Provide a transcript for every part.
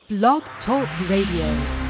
Blog Talk Radio.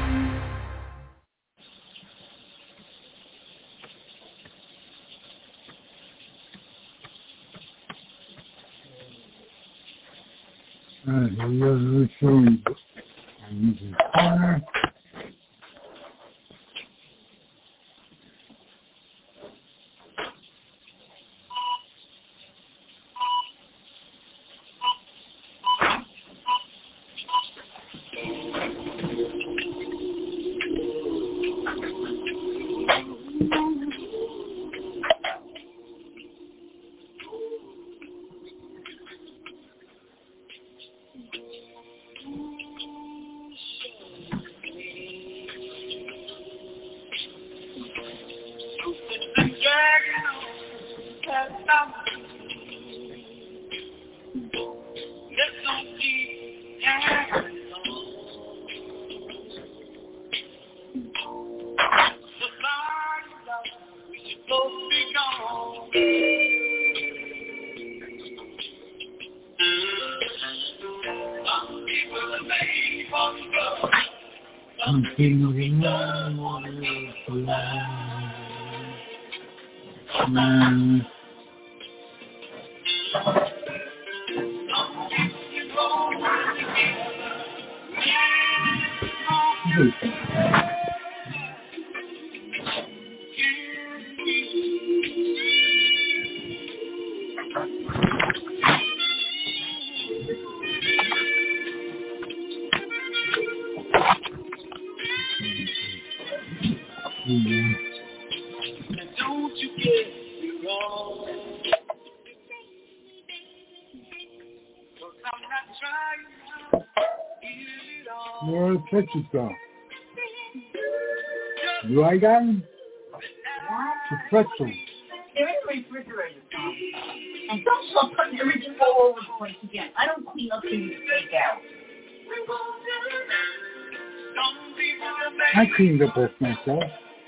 Touch yourself. You like that? What? The pretzel. They're in the refrigerator, Tom. And don't stop putting everything all over the place again. I don't clean up things to take out. I cleaned up off myself.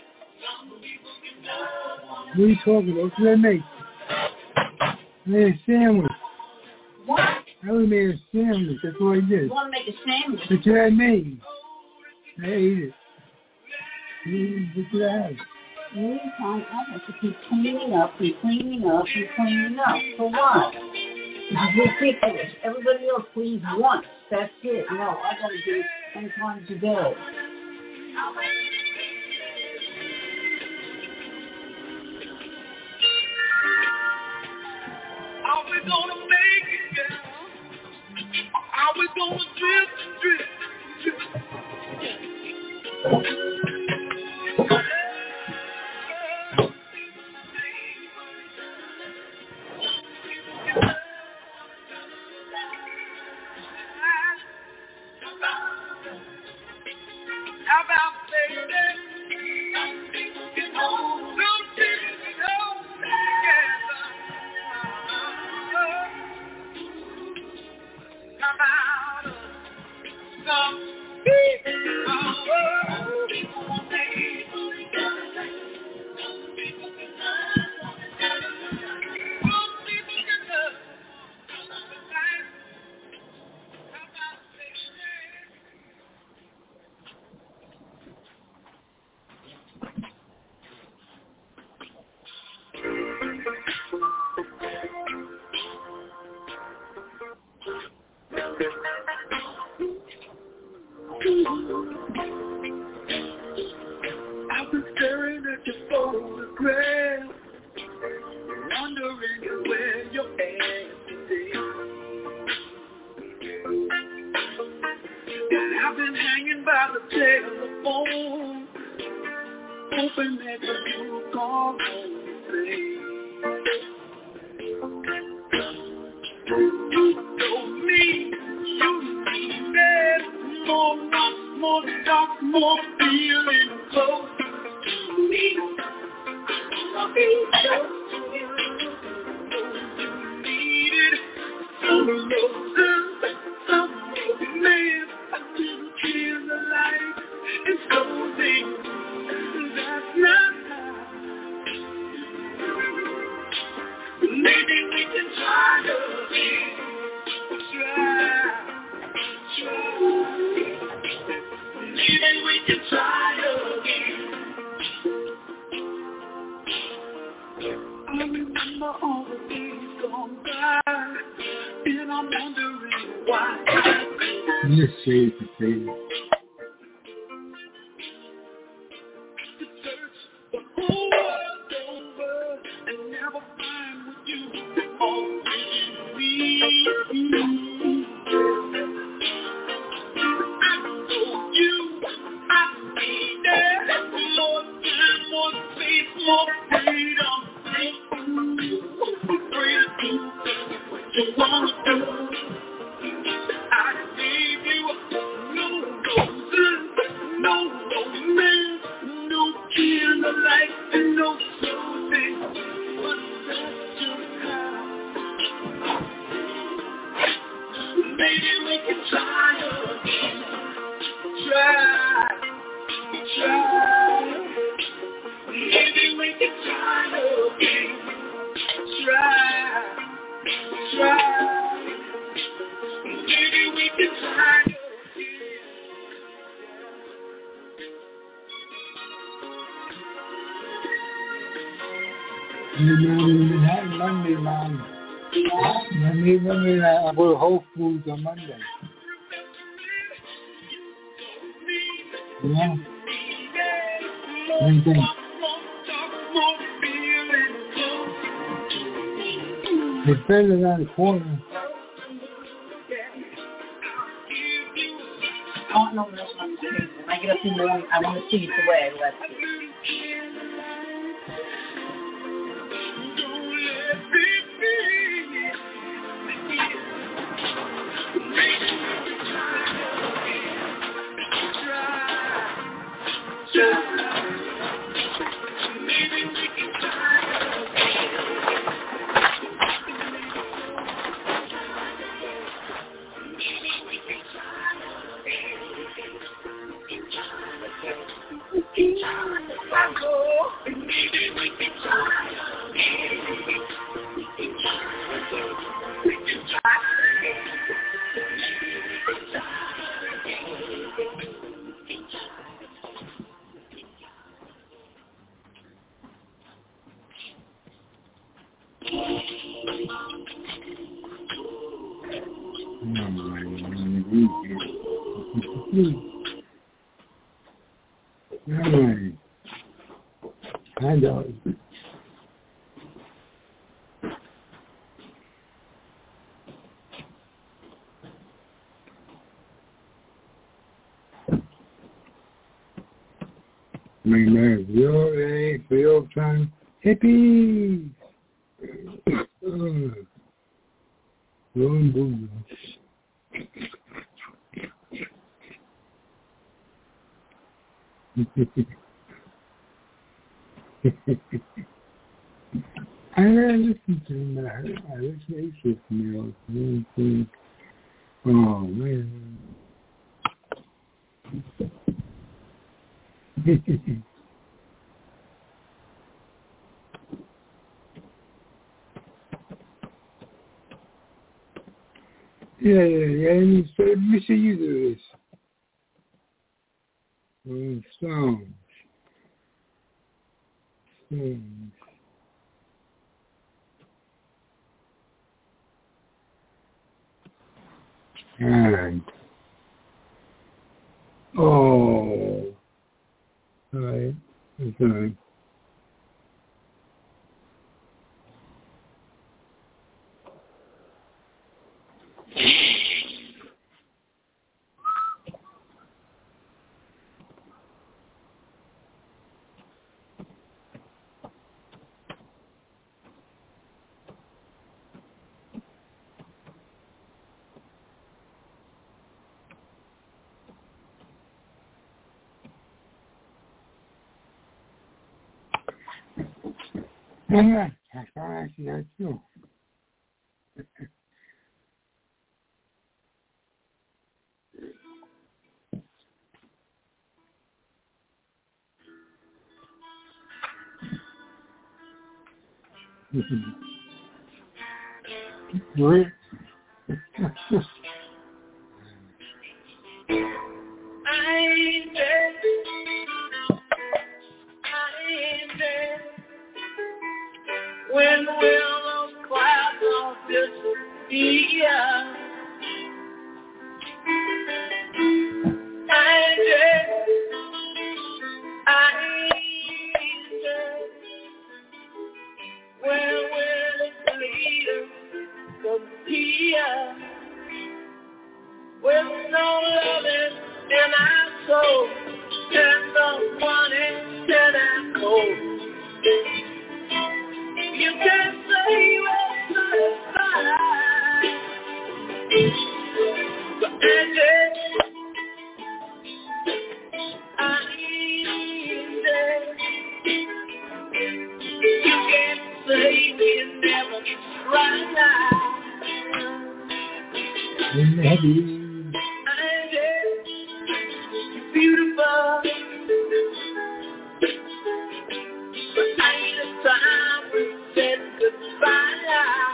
What are you talking about? What did I make? I made a sandwich. What? I only made a sandwich. That's what I did. You want to make a sandwich? That's what I made. I ate it. What did I have? Every time I have to keep cleaning up and cleaning up and cleaning up. For what? It's ridiculous. Everybody else cleans once. That's it. No, I got to do it 10 times a day. Are we gonna make it, girl? Are we gonna drift? How about I've been staring at your photograph, wondering where your ass is. And I've been hanging by the telephone, hoping that you call home, babe. You told me you needed more talk, more feeling close to me. I'll be close to you. You needed some roses, some romance. I didn't feel the light. It's closing. That's not how. Maybe we can try again. Try. Maybe we can try again. I remember all the days gone by, and I'm wondering why. Yes, say it. The whole world over and never find what you always need. I told you I need it. More time, more space, more freedom. Free to do what you want to do. I gave you no roses, no romance, no candlelight, and no soothing. But that's just how. Maybe we can try again. Try. Maybe we can try again. Try. Maybe we can try again. Monday, man. Monday, I go to Whole Foods on Monday. Yeah. What do you think? It's better than the corner. I don't know what else I'm doing. When I get up in the morning, I want to see it the way I left it. I know. Man, your for your time, hippies. I listened to him. I listened to him. Oh man. Yeah. And so let me see you do this. Songs. And all right. That's all right. Yeah, that's all right. That's you. What? I and I'm so and the one that I'm cold. You can say you are satisfied, but I need it. You can't say we never tried. Beautiful, but ain't a time we said goodbye.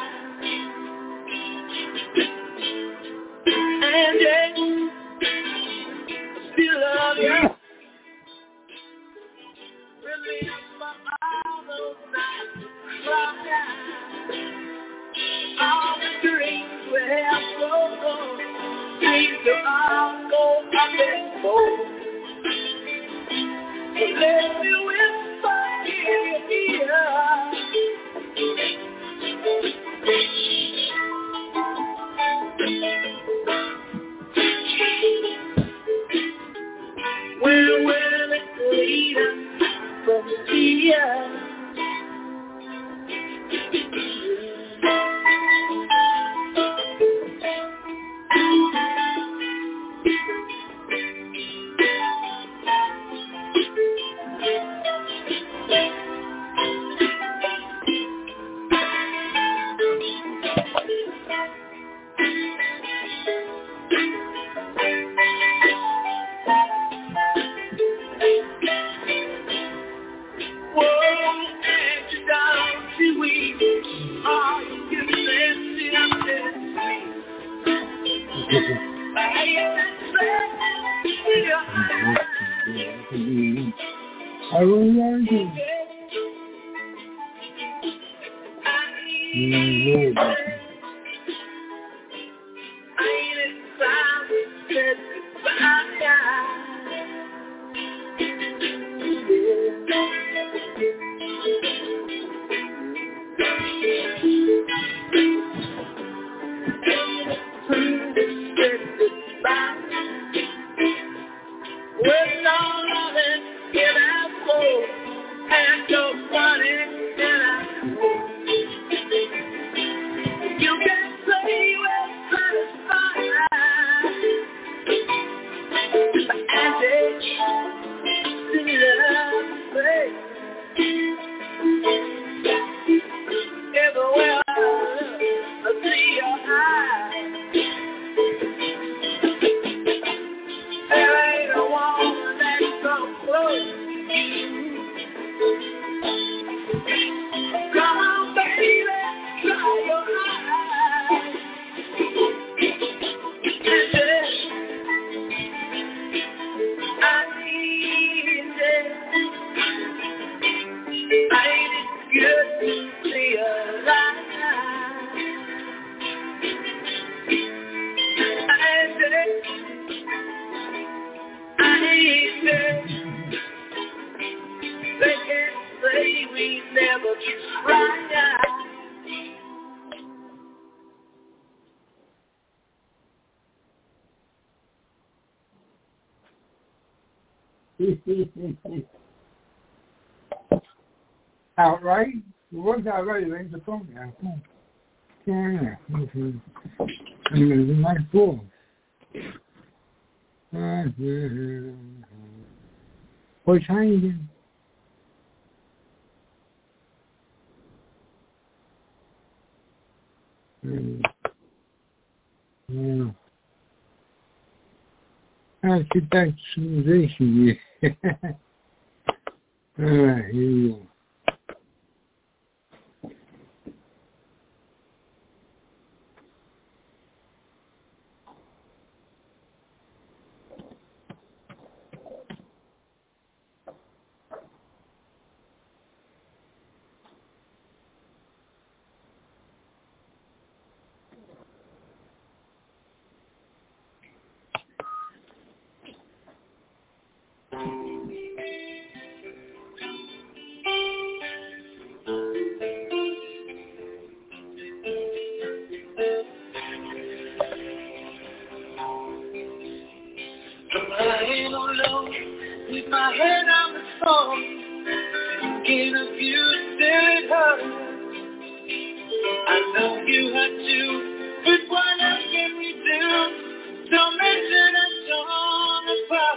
And still love you. Remember all those nights we cried. All the dreams we have so dreams to all go up and go. Let me whisper in your ear. Where will it lead us from here? I will learn to. Outright? It worked out right. It ain't the phone now. Yeah. I'm going to do my four. What's hanging? Yeah. I'll get back to civilization. All right, here you go. I'm lying alone with my head on the phone, thinking of you still at home. I know you had to, but what else can we do? Don't mention us torn apart.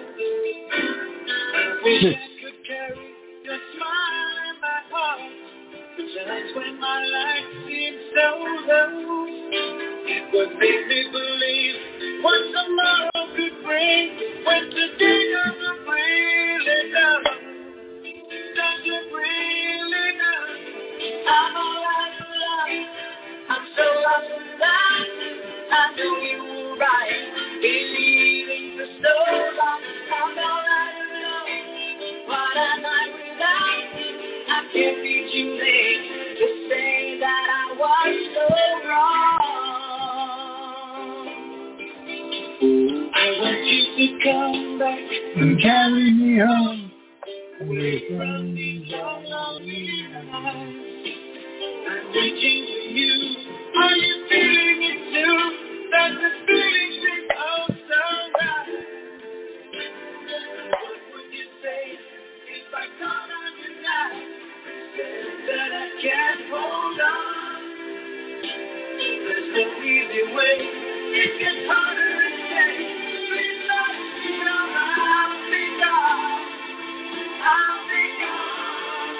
I wish I could carry your smile in my heart, just when my life seemed so low. It would make me believe what tomorrow could bring, when today doesn't really know. Doesn't really know. I'm all out of love. I'm so lost in love. I knew you were right, believing for so long. I'm all out of love. What am I without? I can't be too late to say that I was so wrong. I want you to come back and carry me home, away from these lonely nights. I'm reaching for you. Are you feeling it too? That the feeling is oh so right. What would you say if I called on you now? Said that I can't hold on. There's no easy way. It gets harder each day. Please don't you know I'll be gone. I'll be gone.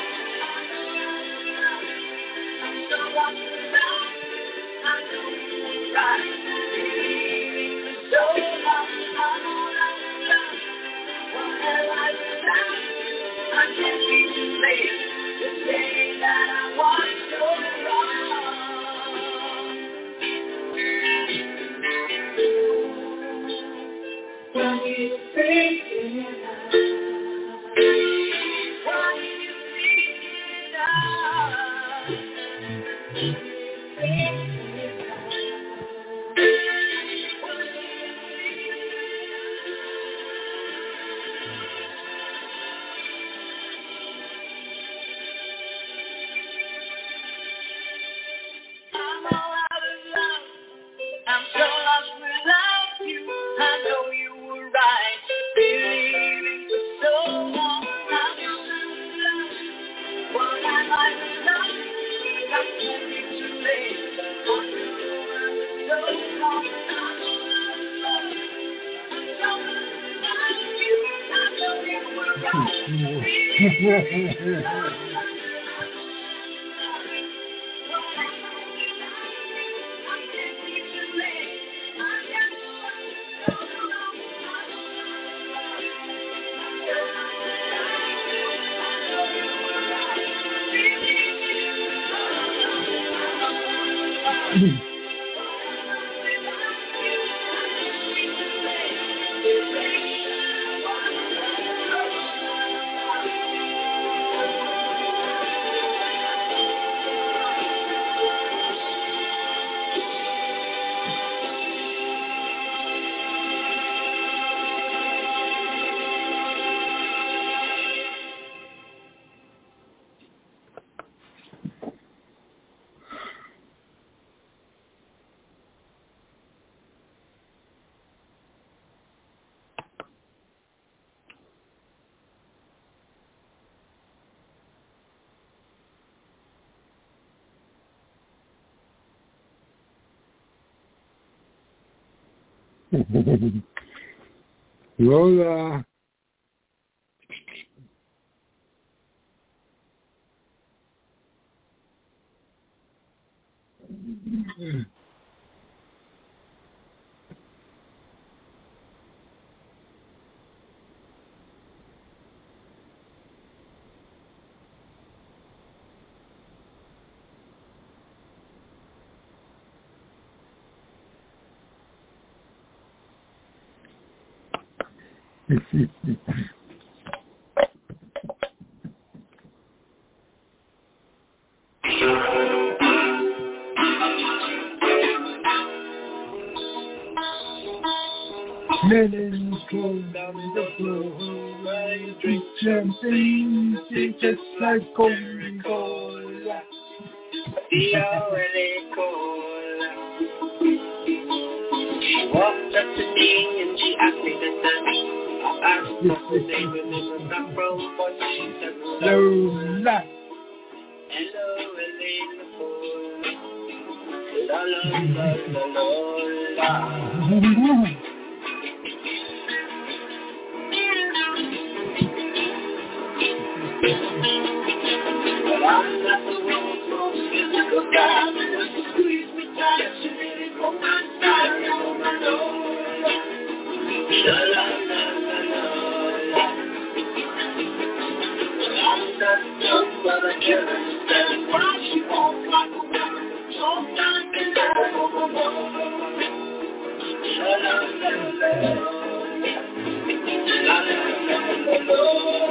I'm so lost without. I know you're right. Believing for so long. I'm all out of love. What have I without? I can't be too late to say that I was so wrong. What do you think now? What do you think now? I'm all out of love. I'm so lost without you. I know you were right, believing for so long. I'm all out of love. What am I without? I can't be too late. I know I was so wrong. I'm all out of love. I'm so lost without you. I know you were right, believing for so long. Lola. Melons flow down the floor, I drink champagne, they just like Coca-Cola. She walked up to me and she asked me Lola. La la la la la. Well, I'm not the world's most physical guy, but when you squeeze me tight, you really pull my side, oh my Lord. La la la la la la. Well, I'm not dumb, but I can't understand why she won't like a woman. All time and now, oh my Lord. La la la la la. La la la la la.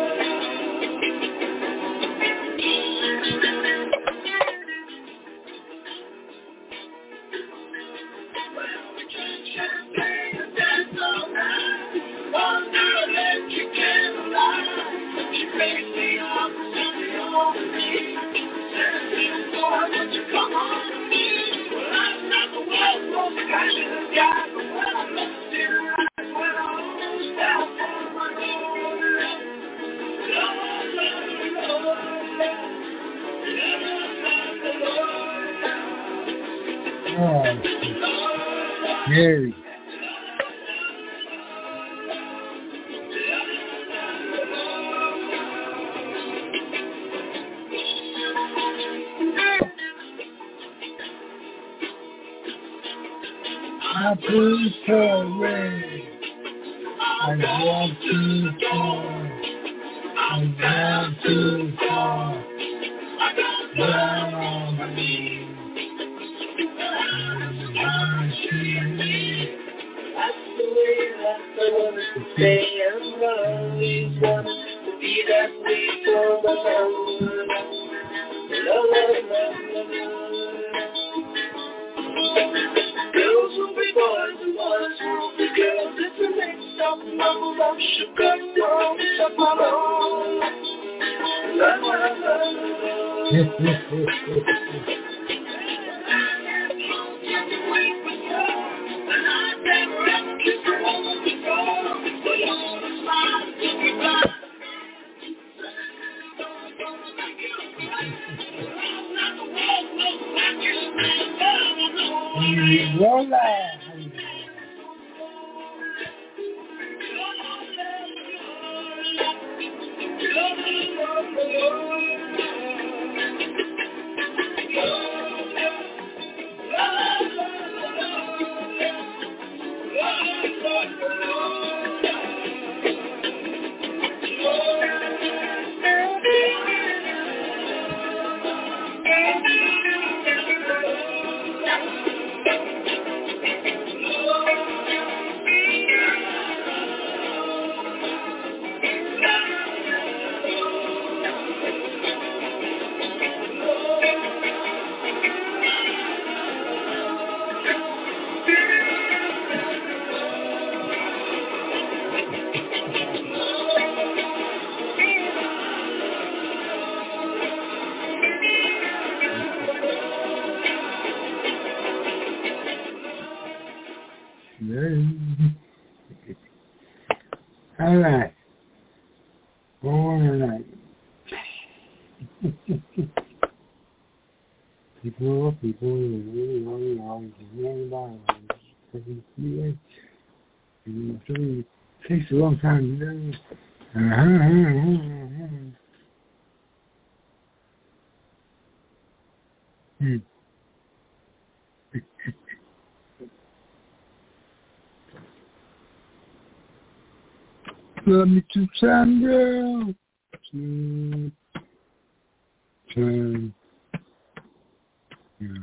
Mary. I pray for rain. I want too far. I want too far. Down on me. That's the way that I want to stay. I'm always wanting to be that way for my love. La la la la la. Girls will be boys and boys will be girls. It's a mix up number of sugar dogs of my own. La la la la. Lola. All right. All right. People really always it takes a long time to do. Love me to time, girl. Time. Yeah.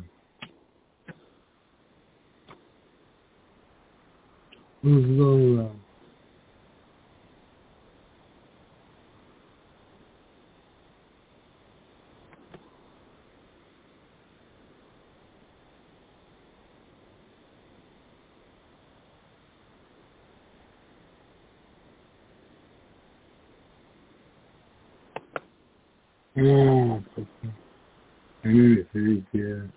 Who's Lola? Oh, I knew it very good.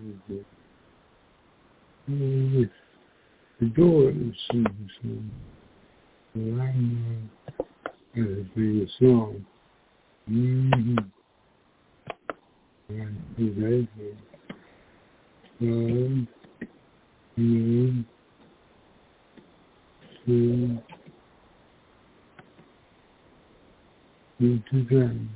The door is right now, it'll be a song. And today, one, two, three.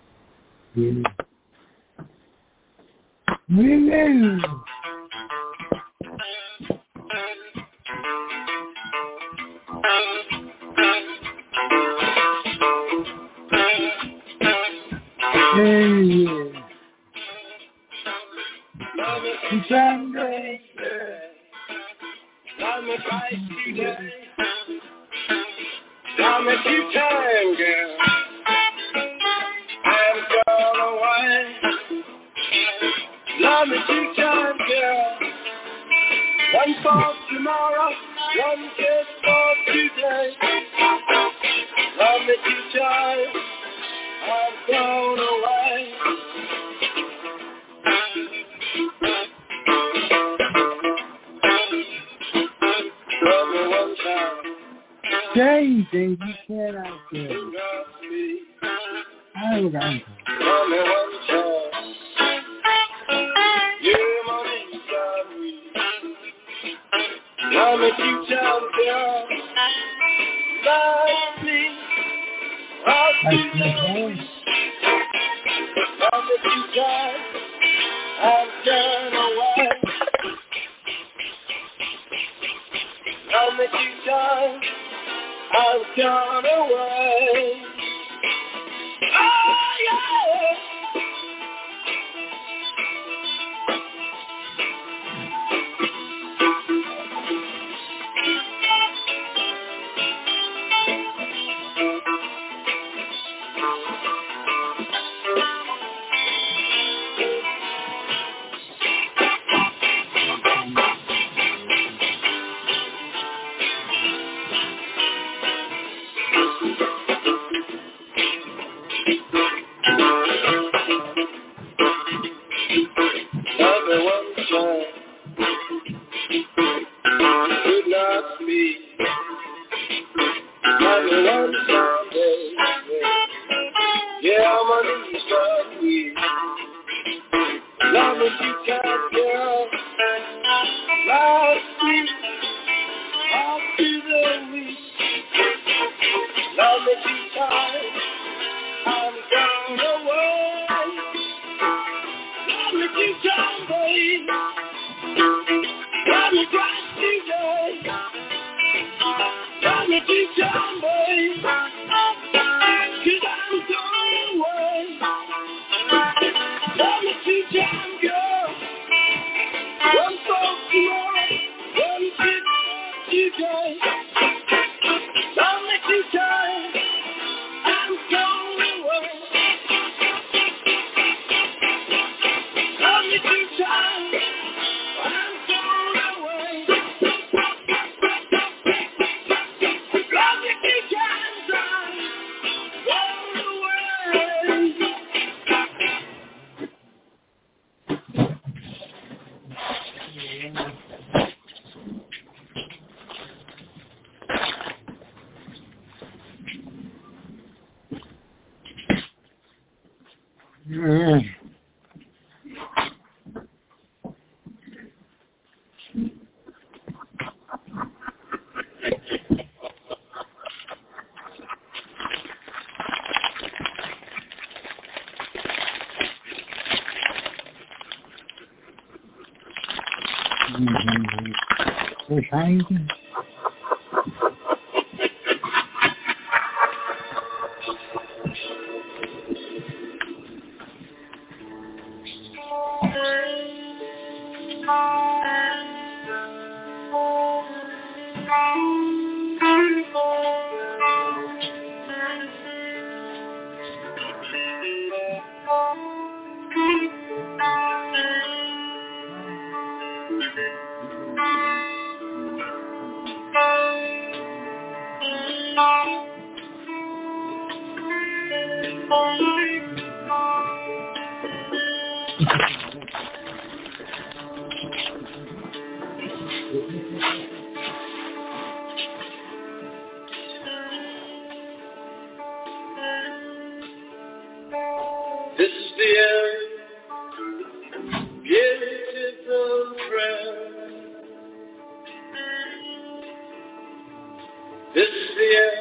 Love me two times, girl. One for tomorrow, one kiss for today. Love me two times, I'm gone away. Love me one time. Say things you cannot say. I don't got Love me one time. Yeah, money inside me. Love me two times, girl. Love me. I'll see you. Love me two times. I'm gone away. Love me two times. I've gone away. Oh, yeah. Good not me. Love me one Sunday. Yeah, I'm on the East week. Love me two times, girl. Last week, all through the week. Love me two times. I'm gone away. Love me two times, babe. Love me twice today. Love me two times, babe. 'Cause I'm gone away. Love me two times, girl. One for tomorrow, one kiss for today. Love me two times. I'm gone away. Love me two times. I'm gone away. Love me two times. I'm gone away. This year,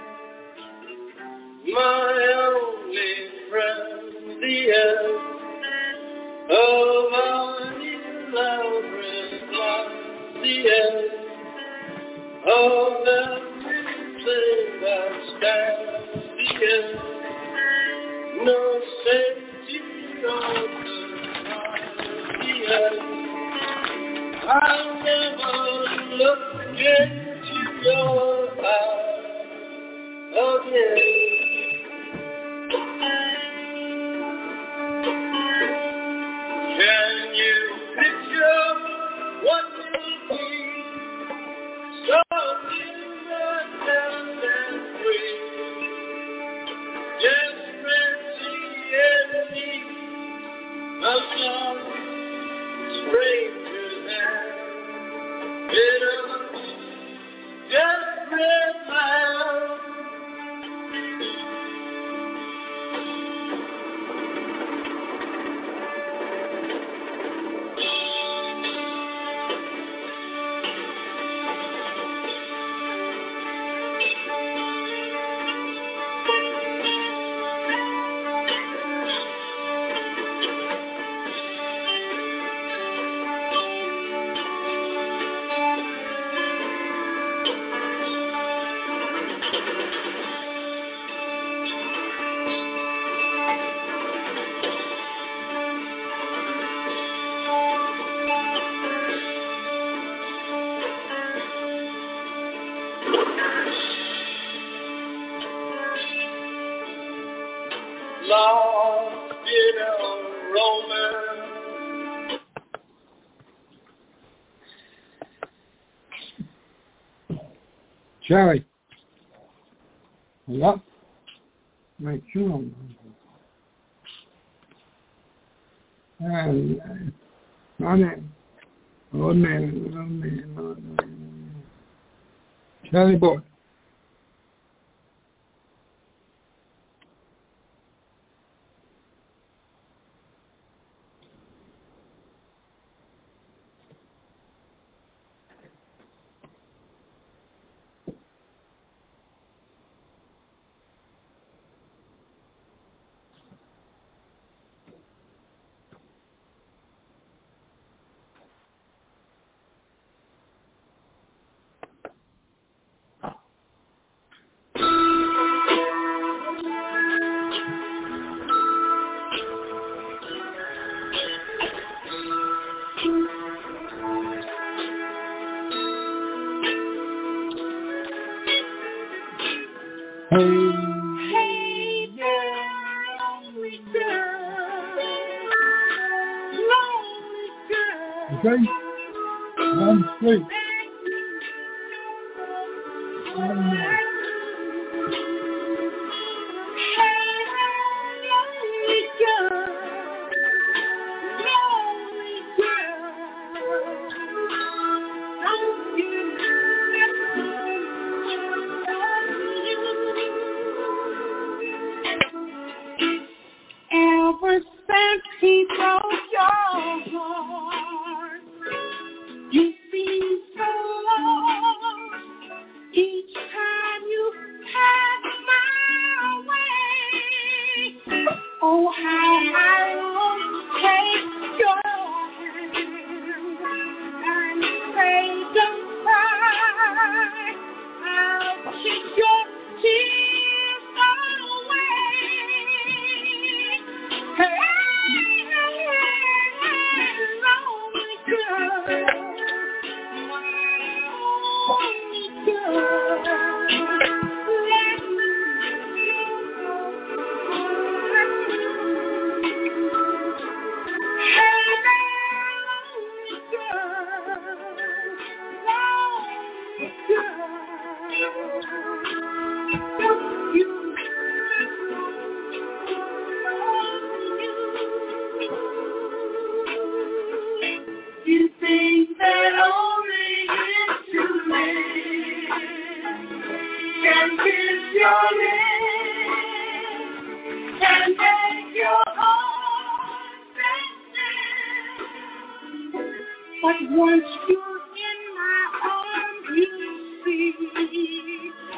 my only friend, the end of our elaborate life, the end of everything that stands, the end, no safety on the end. I'll never look into your eyes again. Can you picture what will be so innocent and free? Desperately and deep, a song strangers and bitter, desperate love. Lost in a romance, Cherry. What? My tune. And old man. Cherry boy. hey, yeah, lonely girl, Okay? One, three. Ever since he broke your heart, you seem so lost each time you pass my way. Oh, how I long to take your hand and say don't cry. I'll kiss your tears away. Hey, lonely girl, lonely girl, let me hey, lonely girl, don't you you think that only instruments can kiss your lips, can make your heart dance. But once you're in my arms, you see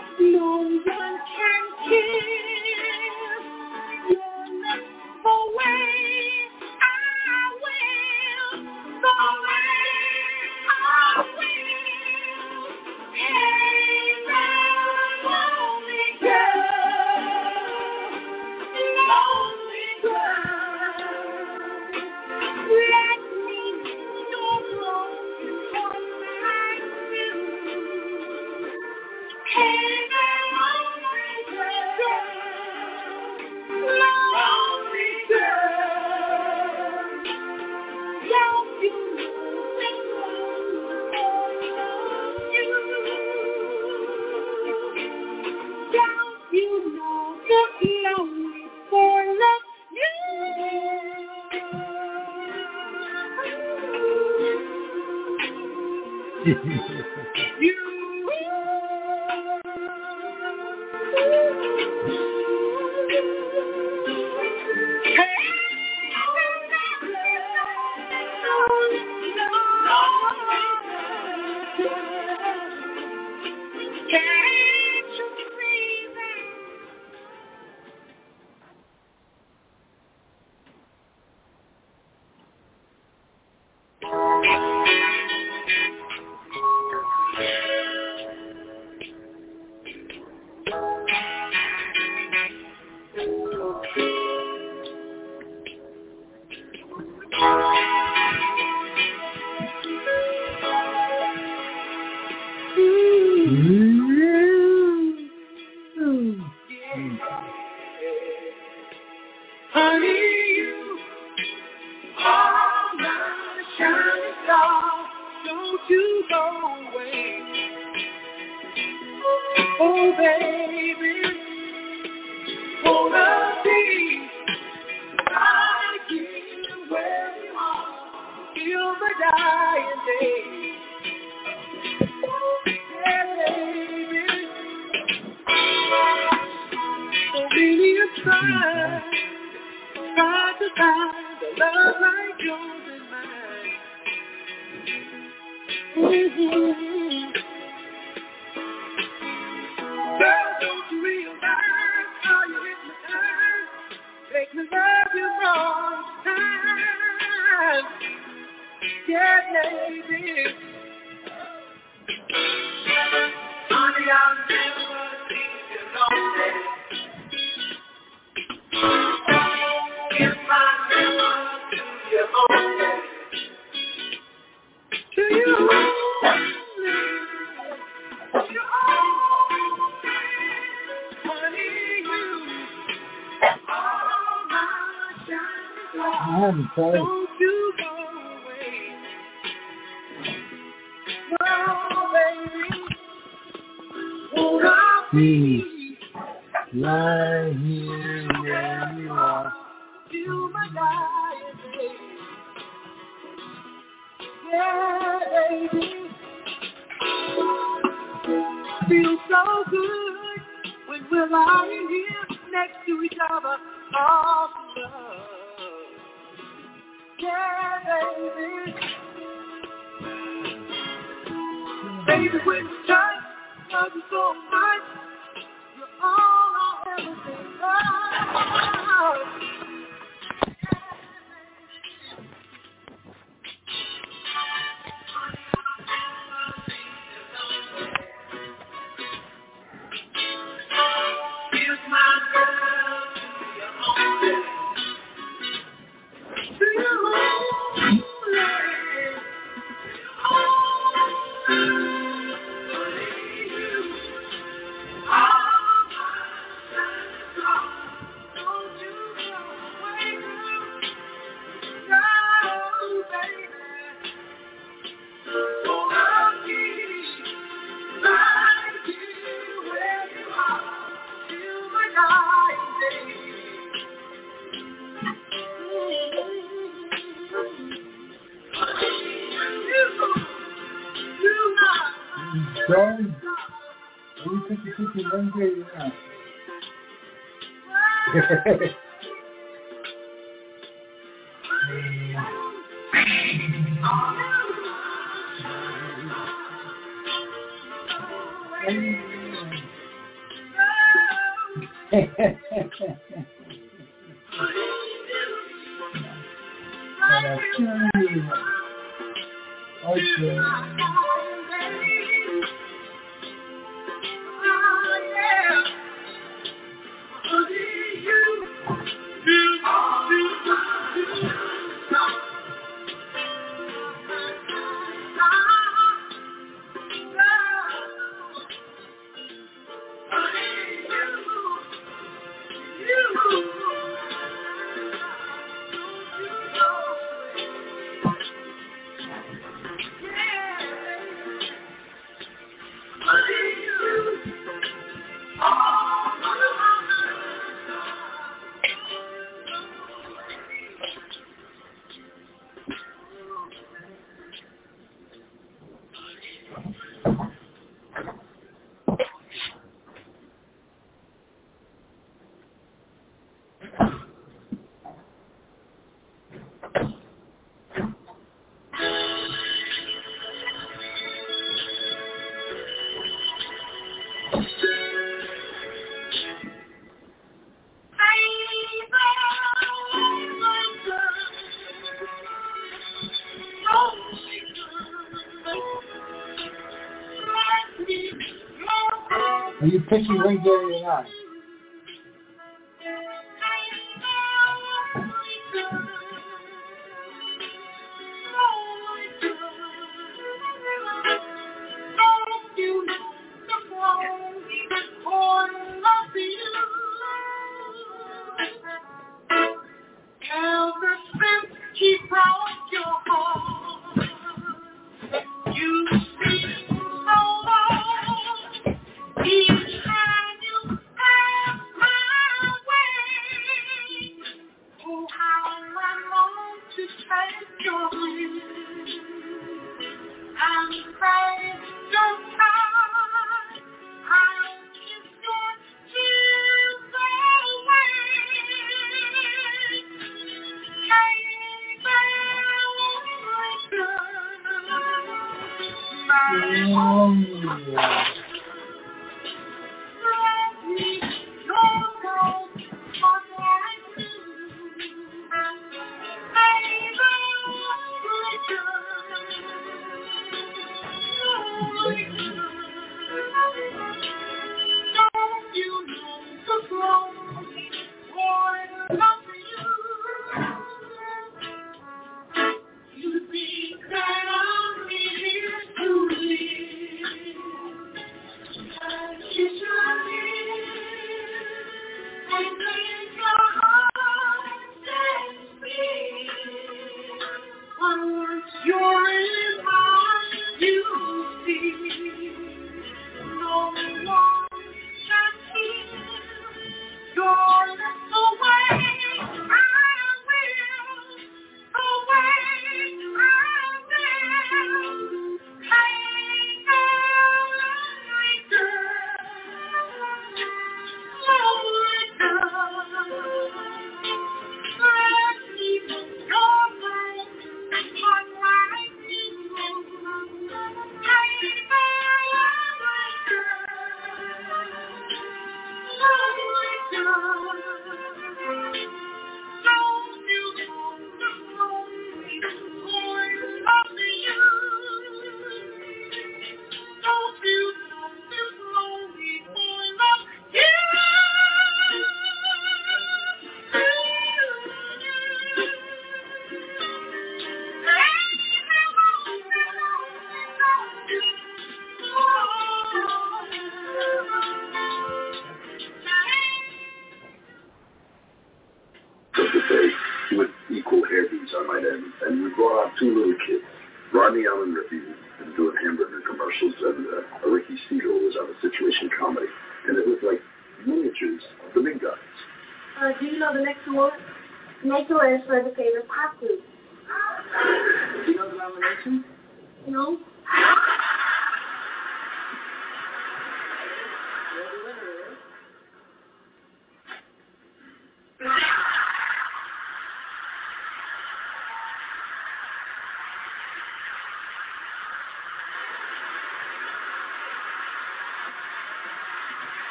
Are you picky right there in your eye?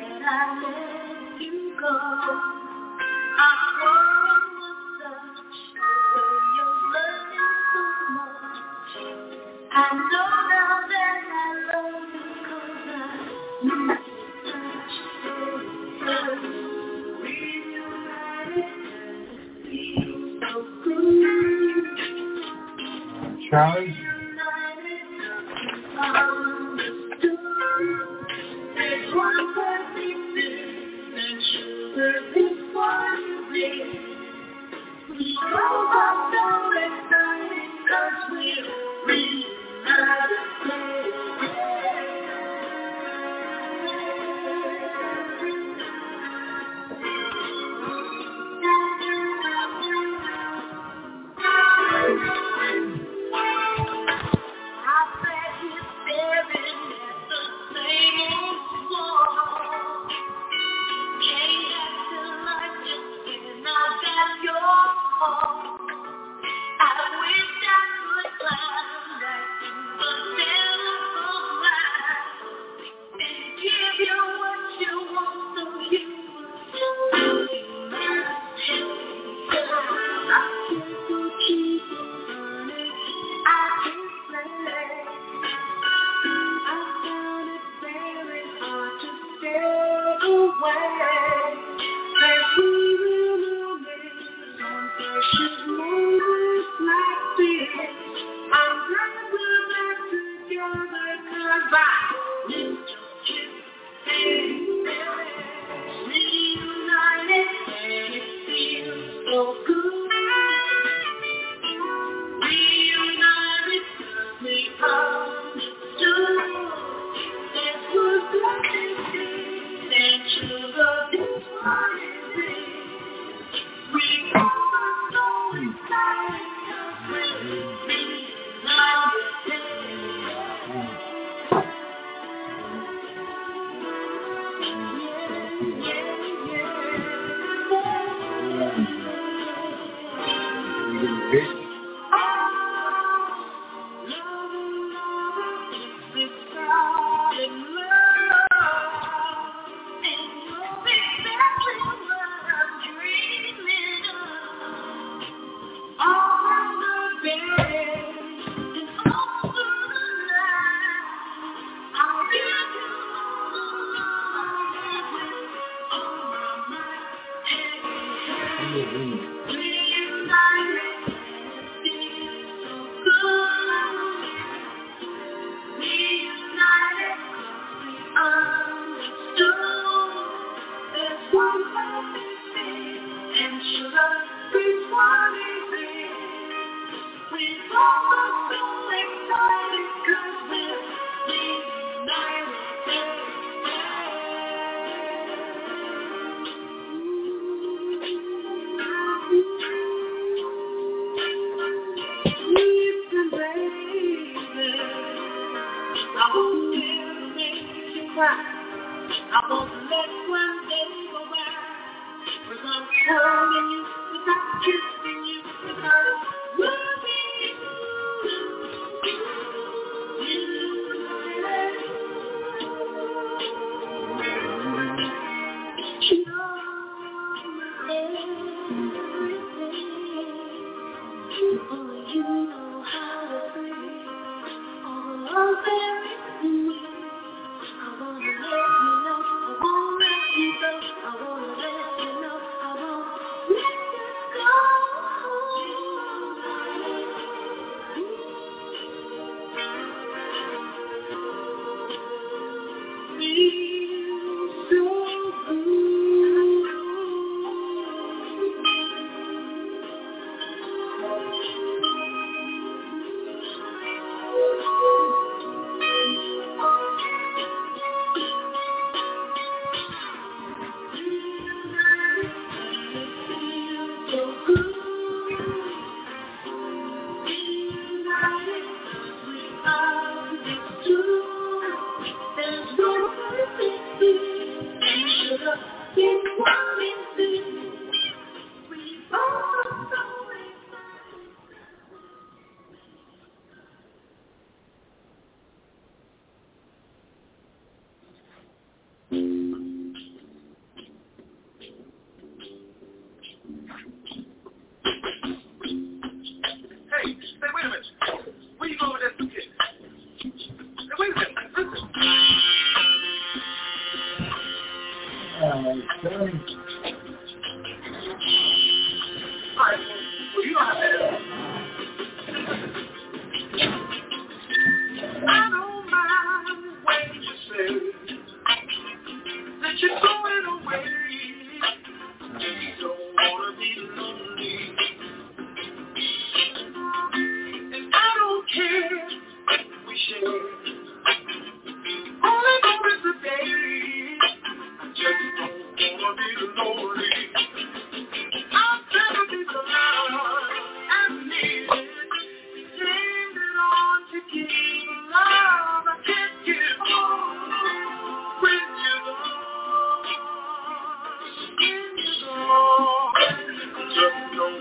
I Charlie?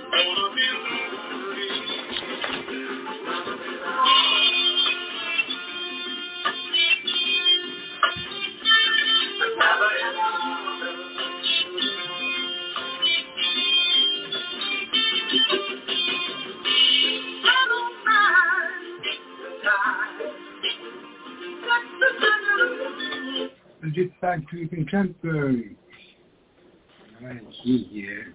Get back to the contemporary. Right here.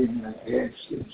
in the ashes.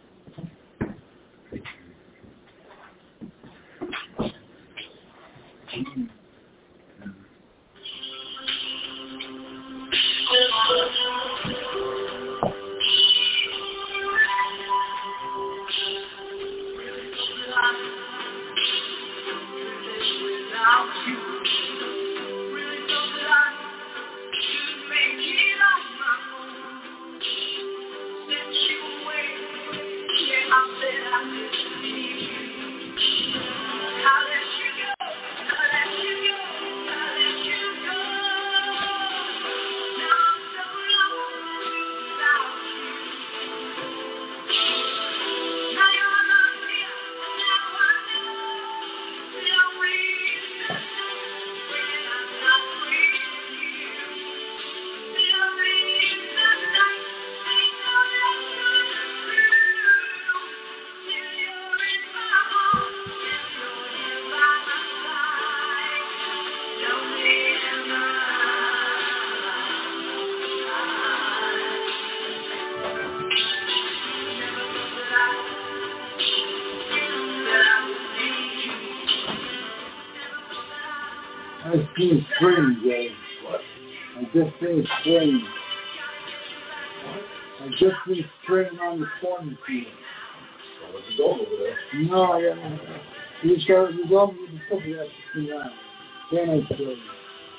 I see spring, Jay. What? I just see spring. What? I just see spring around the corner here. Well, what's the dog over there? No, I got no. You start the dog with the foot you have to see around. Then I show you.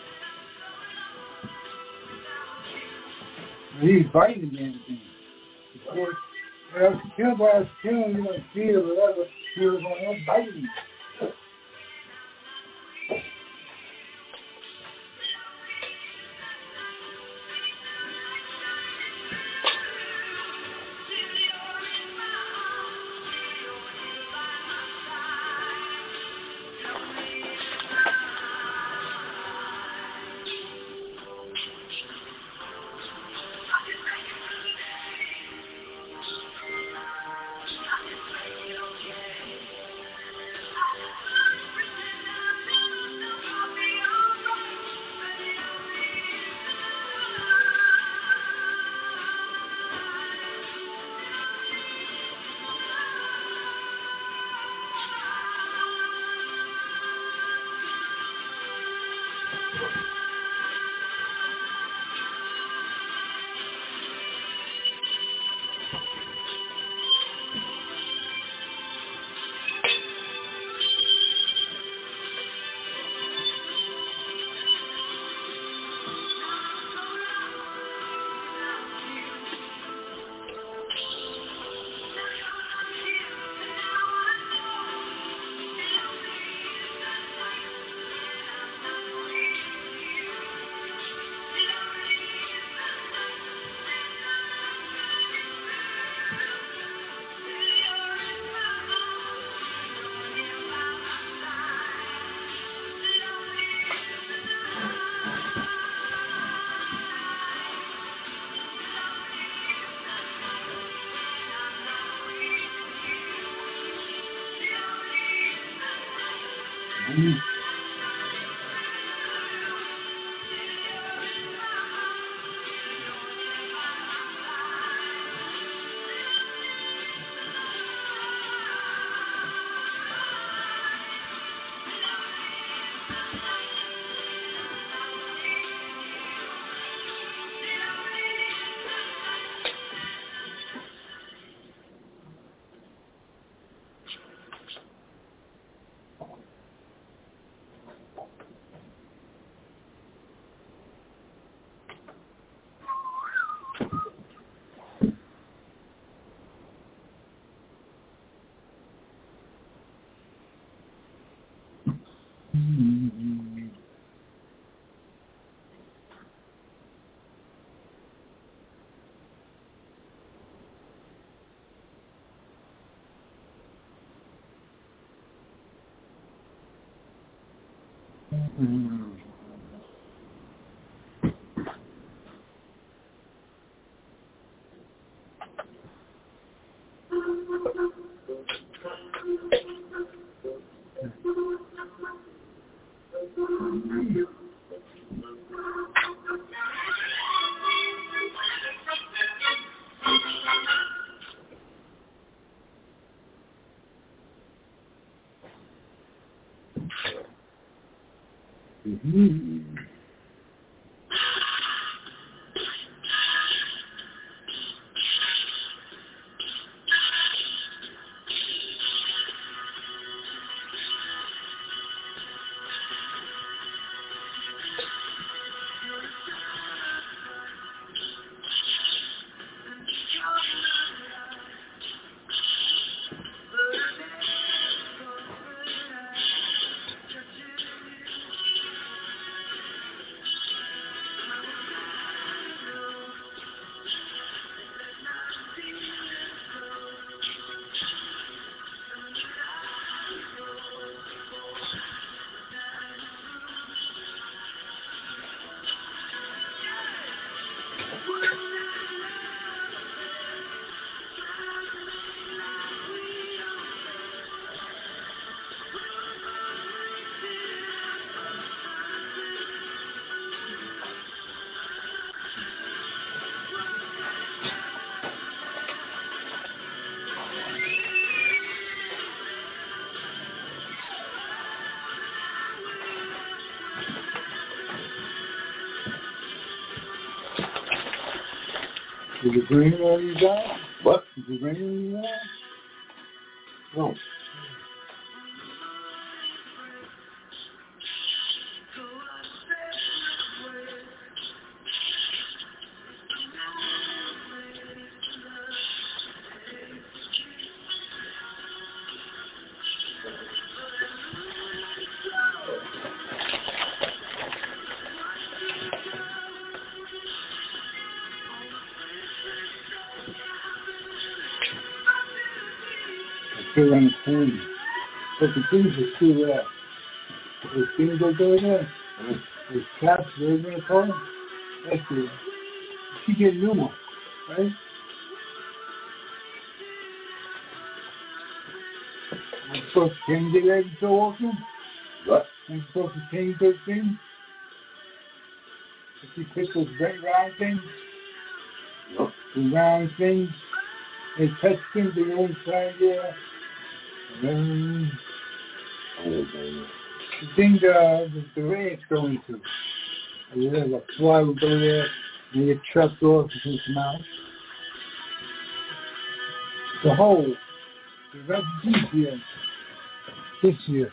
He's biting the anything. Of course, when I was killed by a skin, you might see it or whatever. He was going to biting me. Mm-hmm. Did it bring all you got? What? Did you bring all you got? No. Still on the phone. But the things are still there. The things that go there. The caps, they're going to call them. That's it. You get new ones, right? I'm supposed to change it every so often. What? I'm supposed to change those things. If you put those red round things, No. the round things, they touch them, they don't slide there. The thing the ranch going to. There's a fly will go there and get chucked off in his mouth. The hole, the refugees here, this year.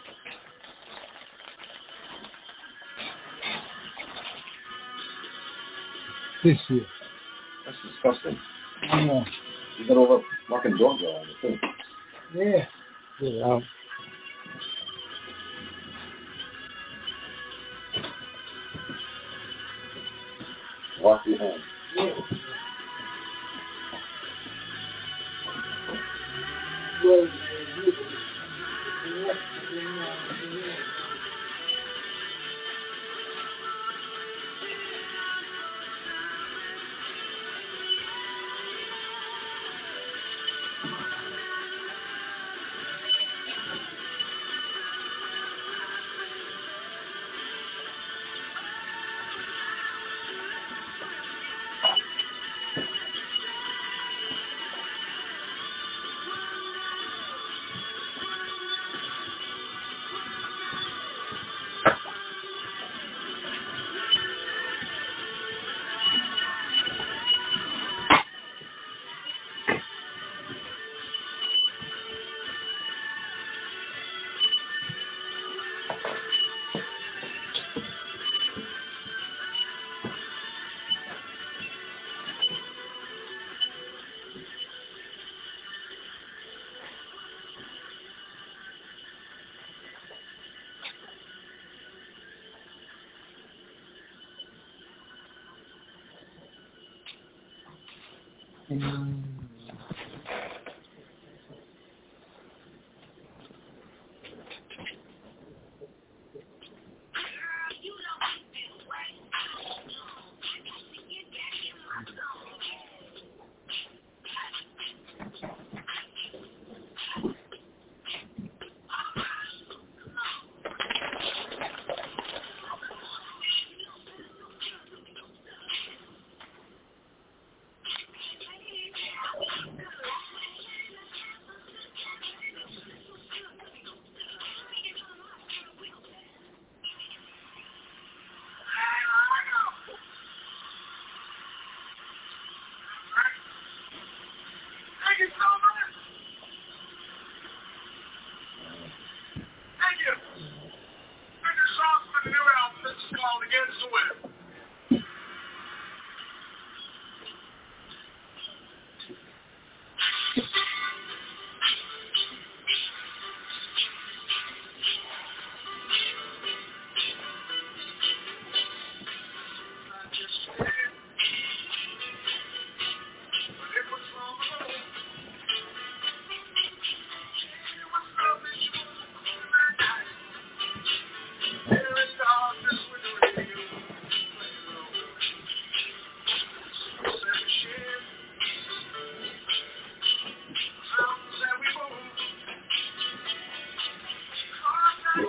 This year. That's disgusting. I know. You got all the fucking dogs out on the thing. Yeah. Get it out. Wash your hands. Yeah. Well,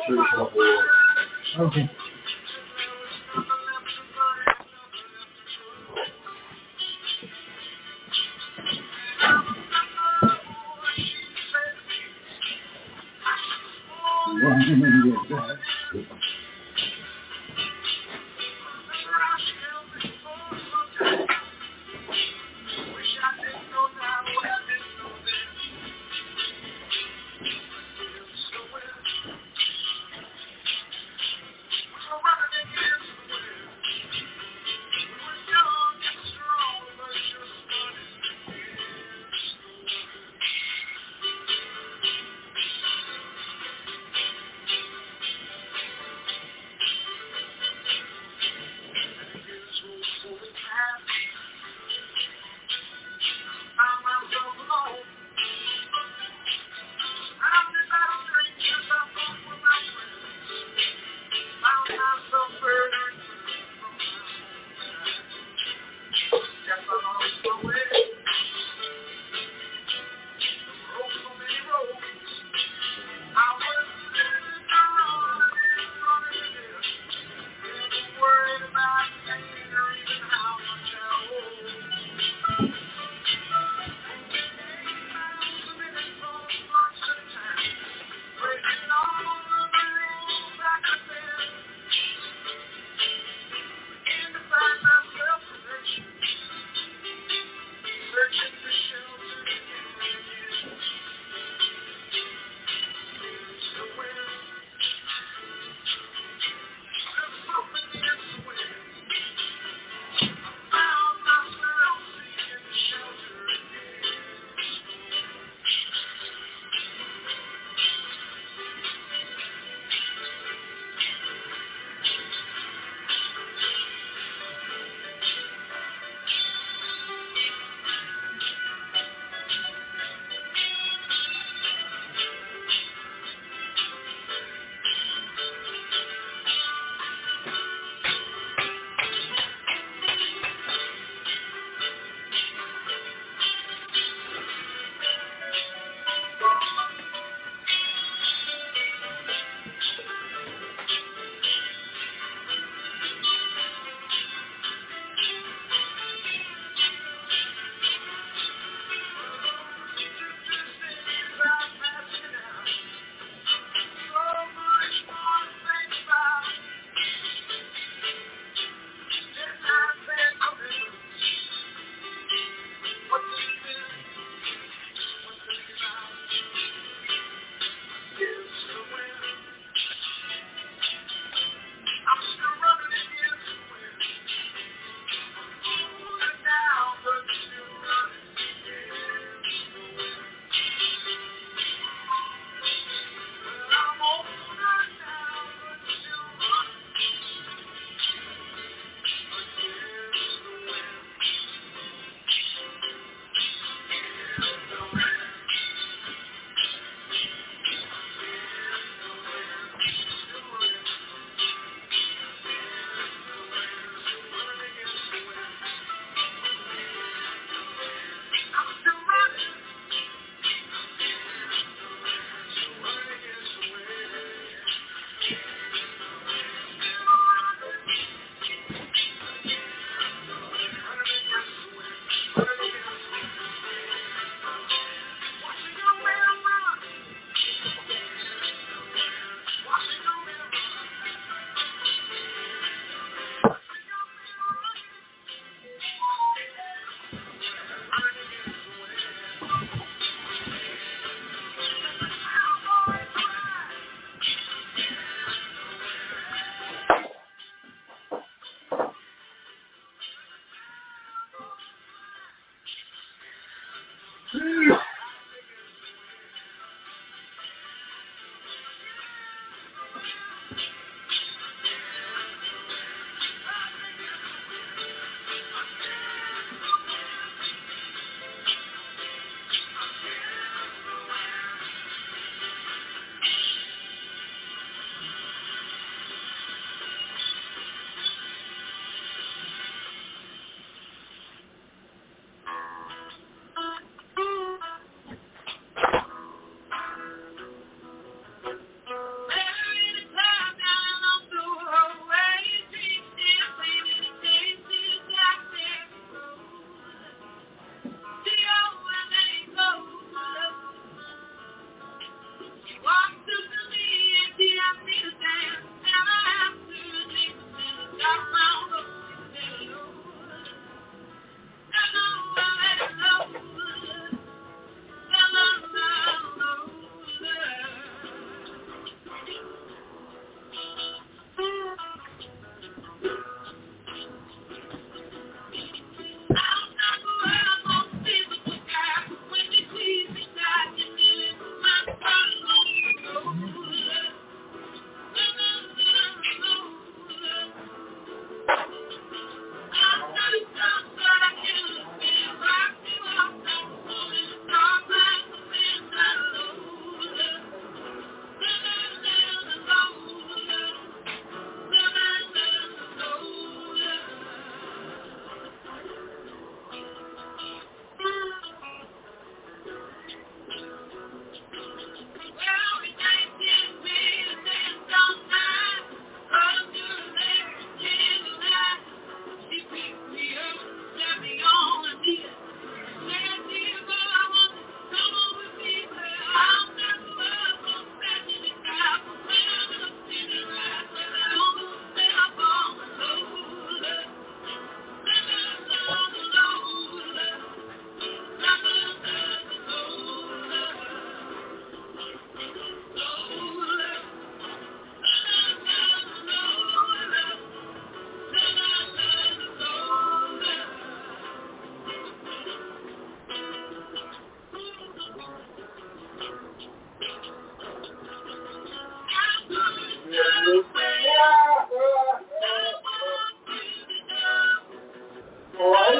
Okay.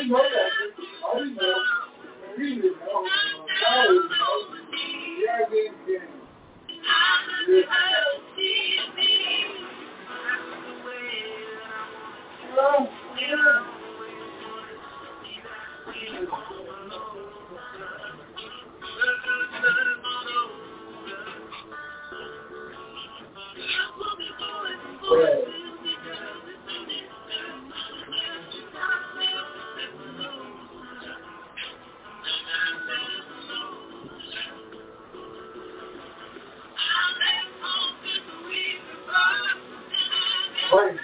didn't know that. I didn't know. He didn't know. I didn't know. Yeah, I didn't. Well, yeah. Right.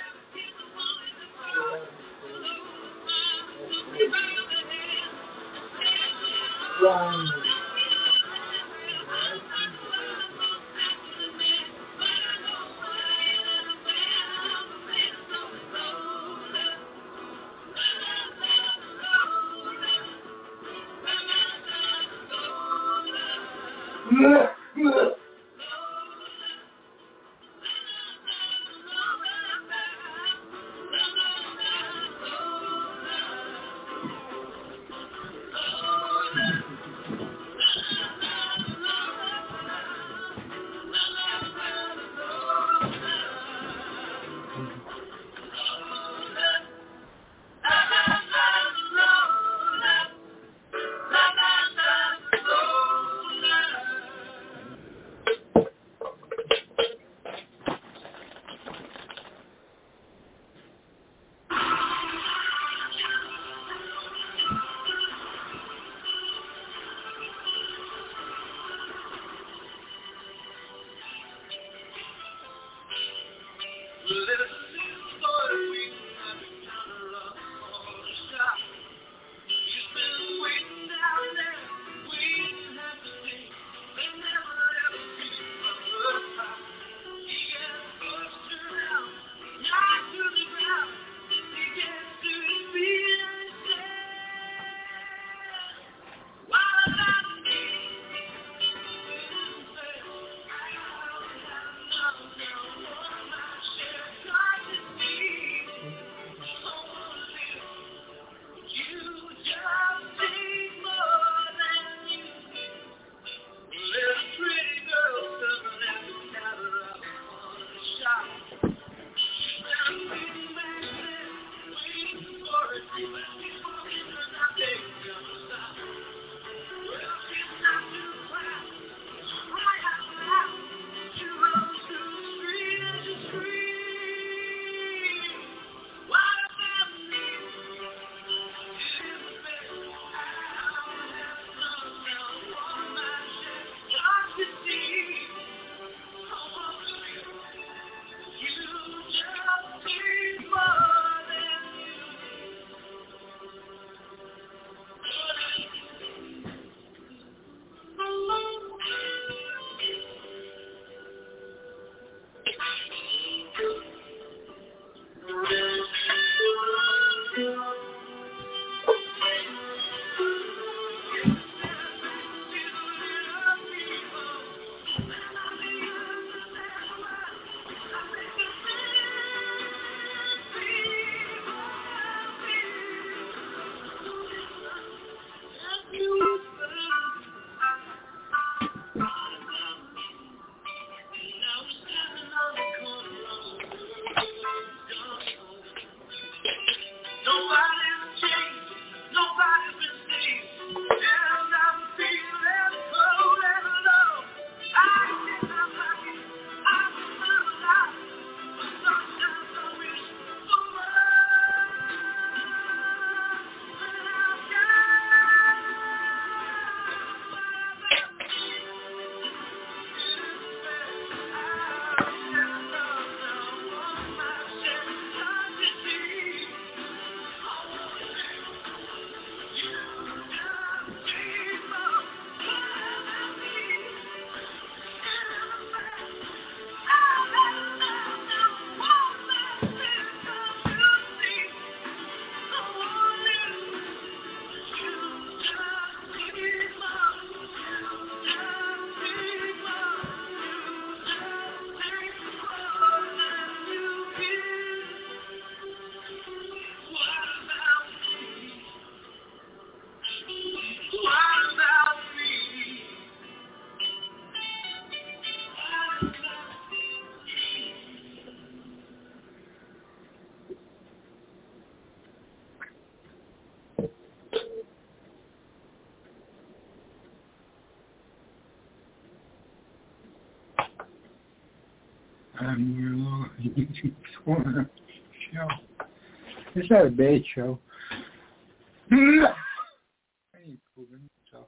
show. It's not a bad show. I ain't proving so.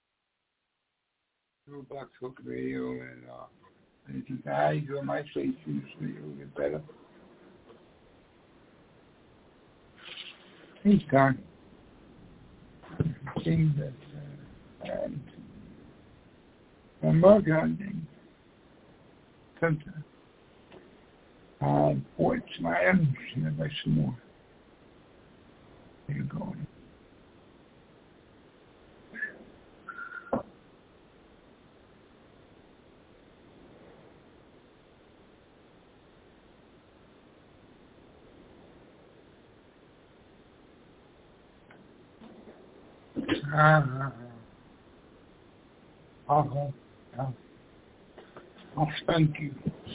Blog Talk Radio and if you guys on my face, you'll get better. He's gone. Things that I'm working on things. Sometimes. Ports, my energy, by some more. There you go. I'll spank you.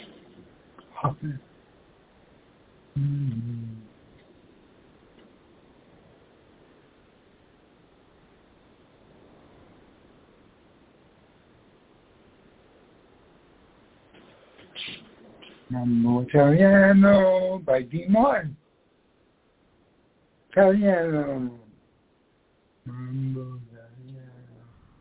Mambo Italiano by D. Martin. Italiano. Mambo Italiano.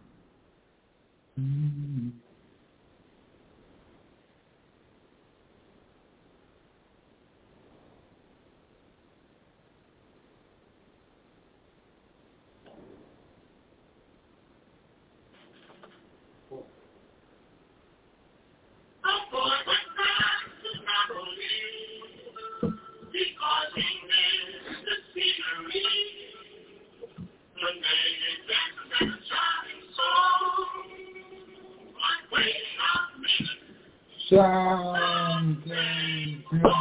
Something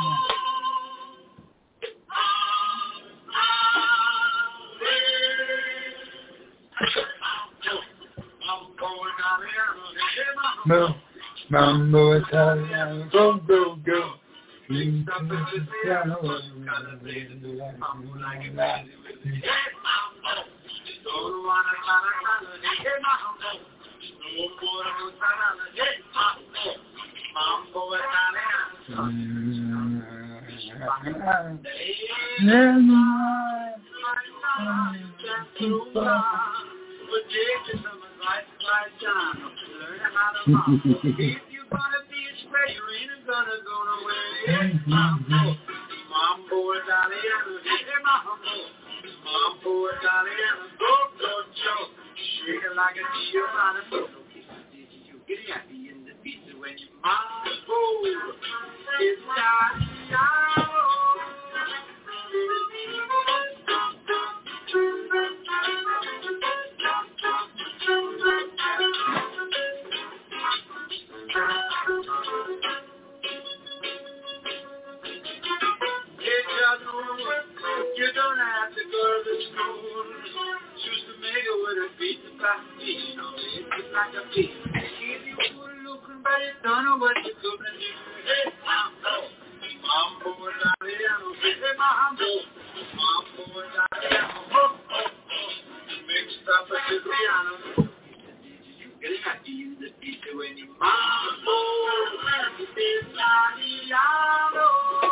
Mambo Italiano, go, go, go. If you're gonna be a sprayer, you ain't gonna go nowhere. Mambo Italiano, Mambo Italiano, go, go, Joe. Shake it like a Giovanna. You get happy in the pizza when you mambo Italiano. You don't have to go to school. Choose to make it with a pizza pastina. It's like a pizza. If you were looking, but you don't know what you're gonna do. Hey, Mambo. Mambo Italiano. Hey, Mambo. Mambo Italiano. Oh, oh, oh. Mixed up a Siciliano. You get happy in the pizza when you Mambo Italiano.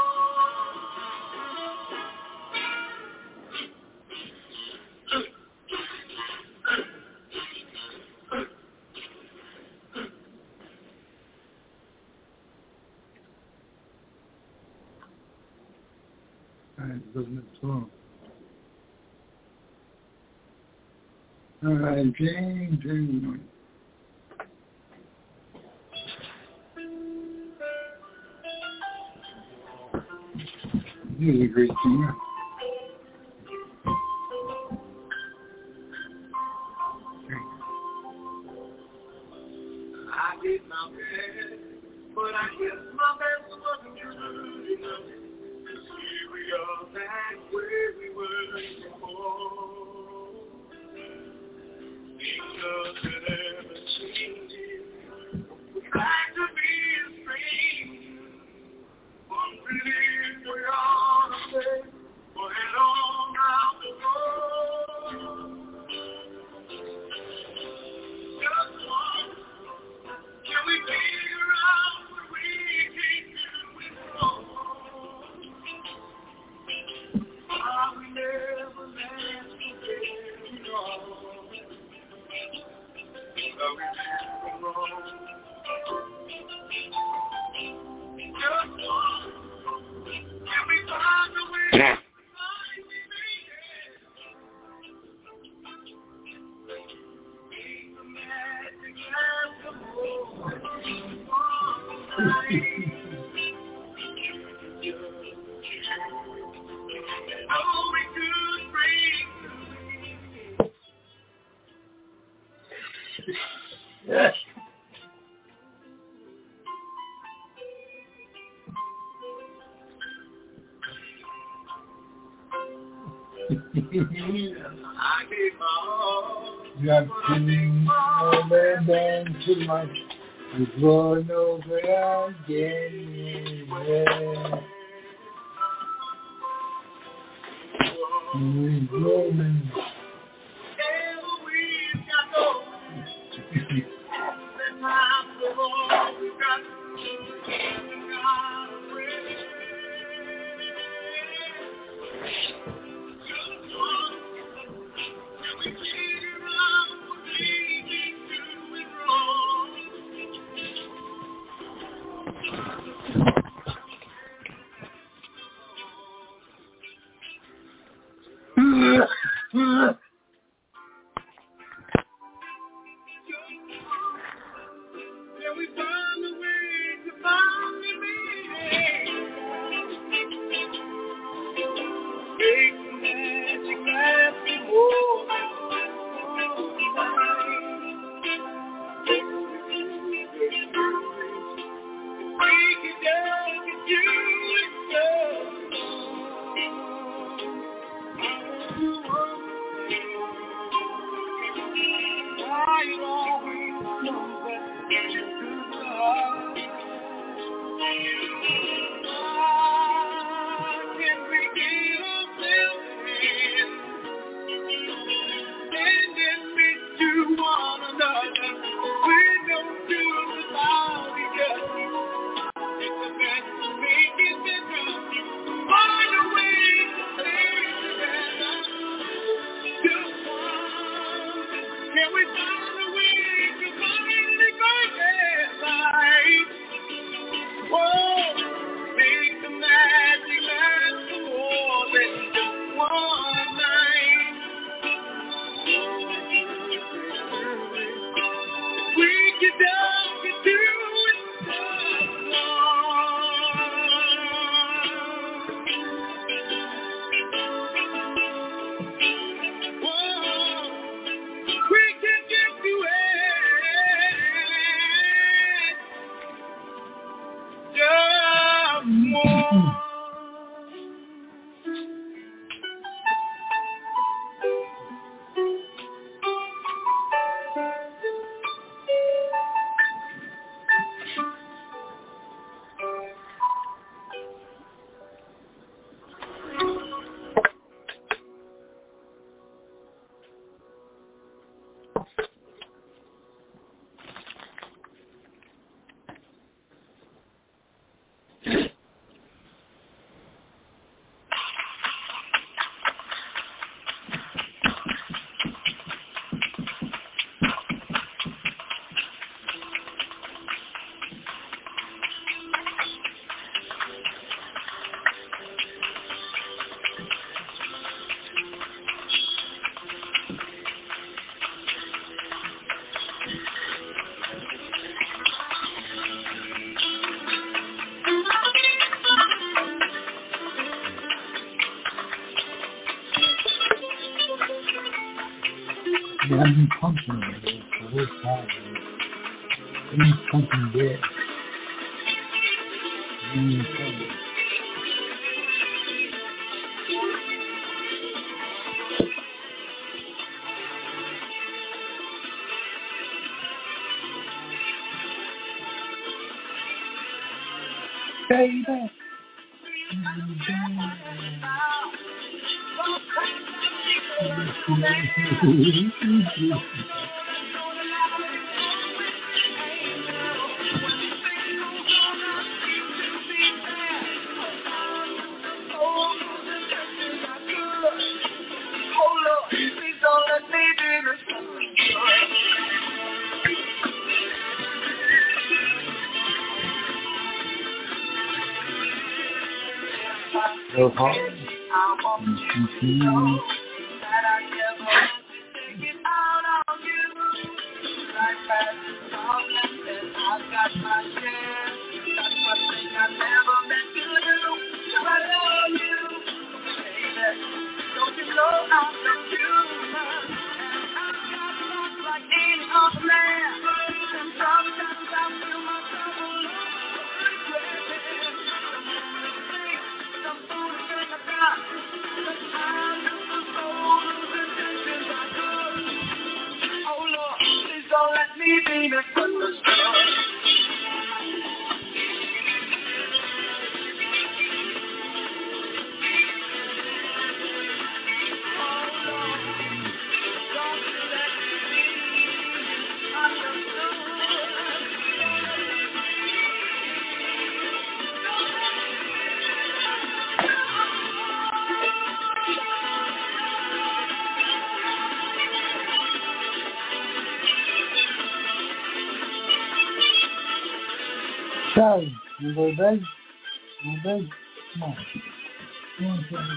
James. He's a great singer. I did my best, but I guess my best wasn't true enough. Here we are back where we were before. Because it ever changes. We're back to being free. One believe we're on a way for a long round to go. Just one. Can we be around when we can't do? Yes. Not killing no man than too much. It's going over again. Roman. They have been pumping the whole time. They've been pumping there. Baby. So hard. Charlie, you go to bed? You go to bed? Come on. Come on, Charlie.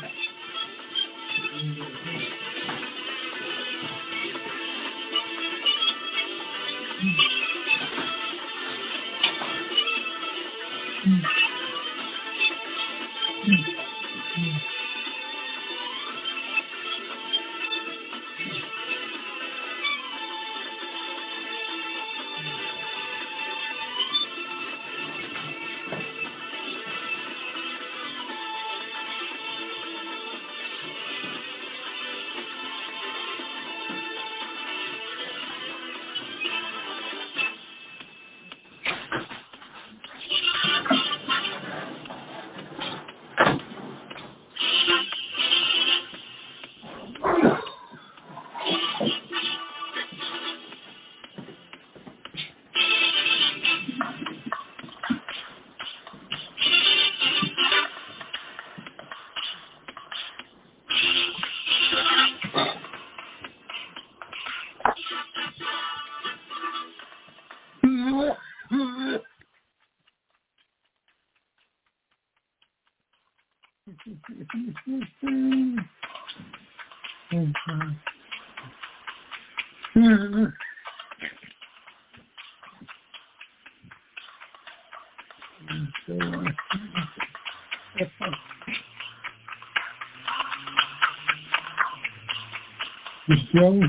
Joe.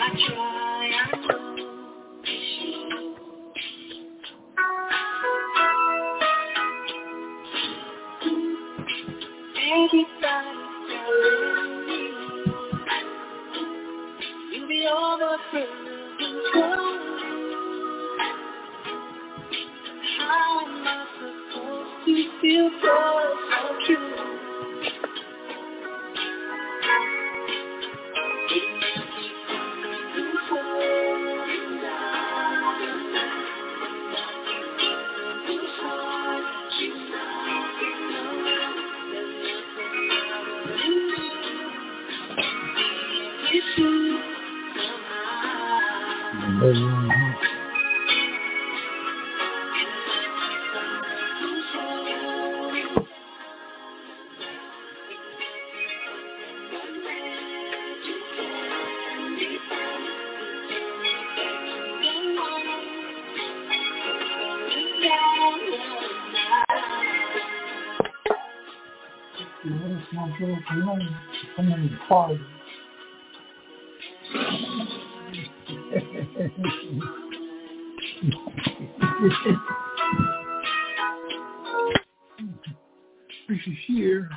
This is here.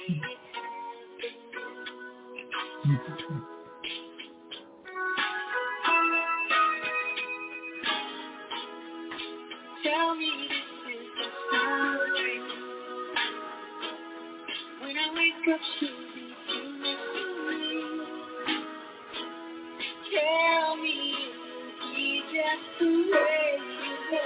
Tell me this is the story. When I wake up, she'll be tell me it'll be just the way you go.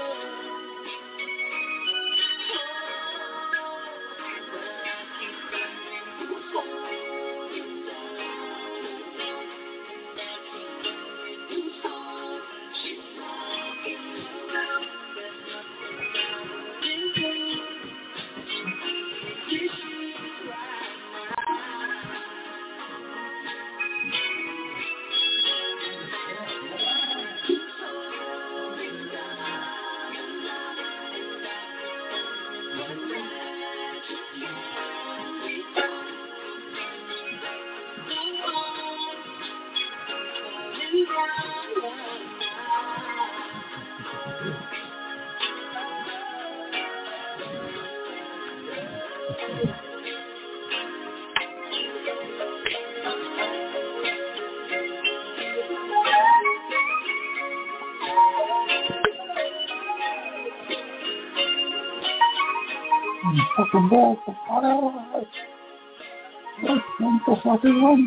Fucking ball for fire. That's one for fucking one.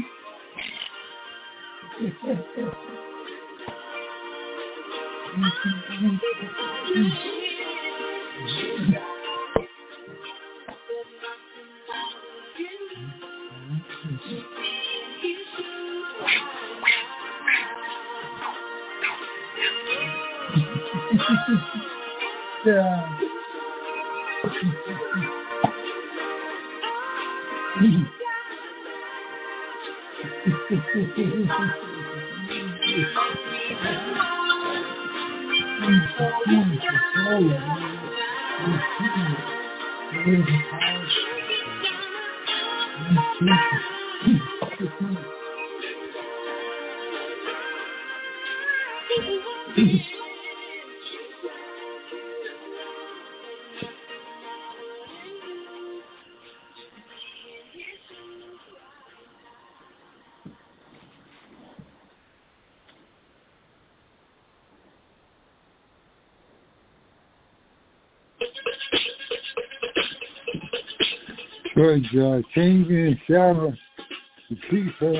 Yeah. Good, changing the shower to people.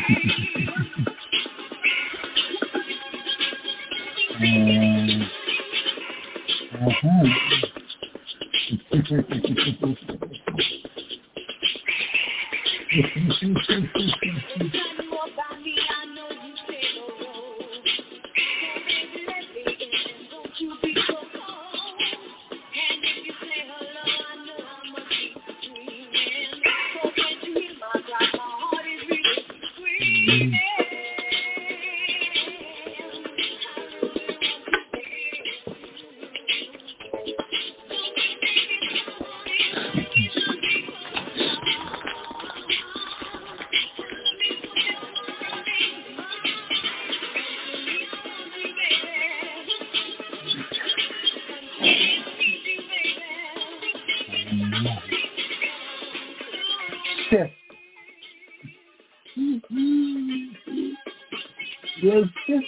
Yes,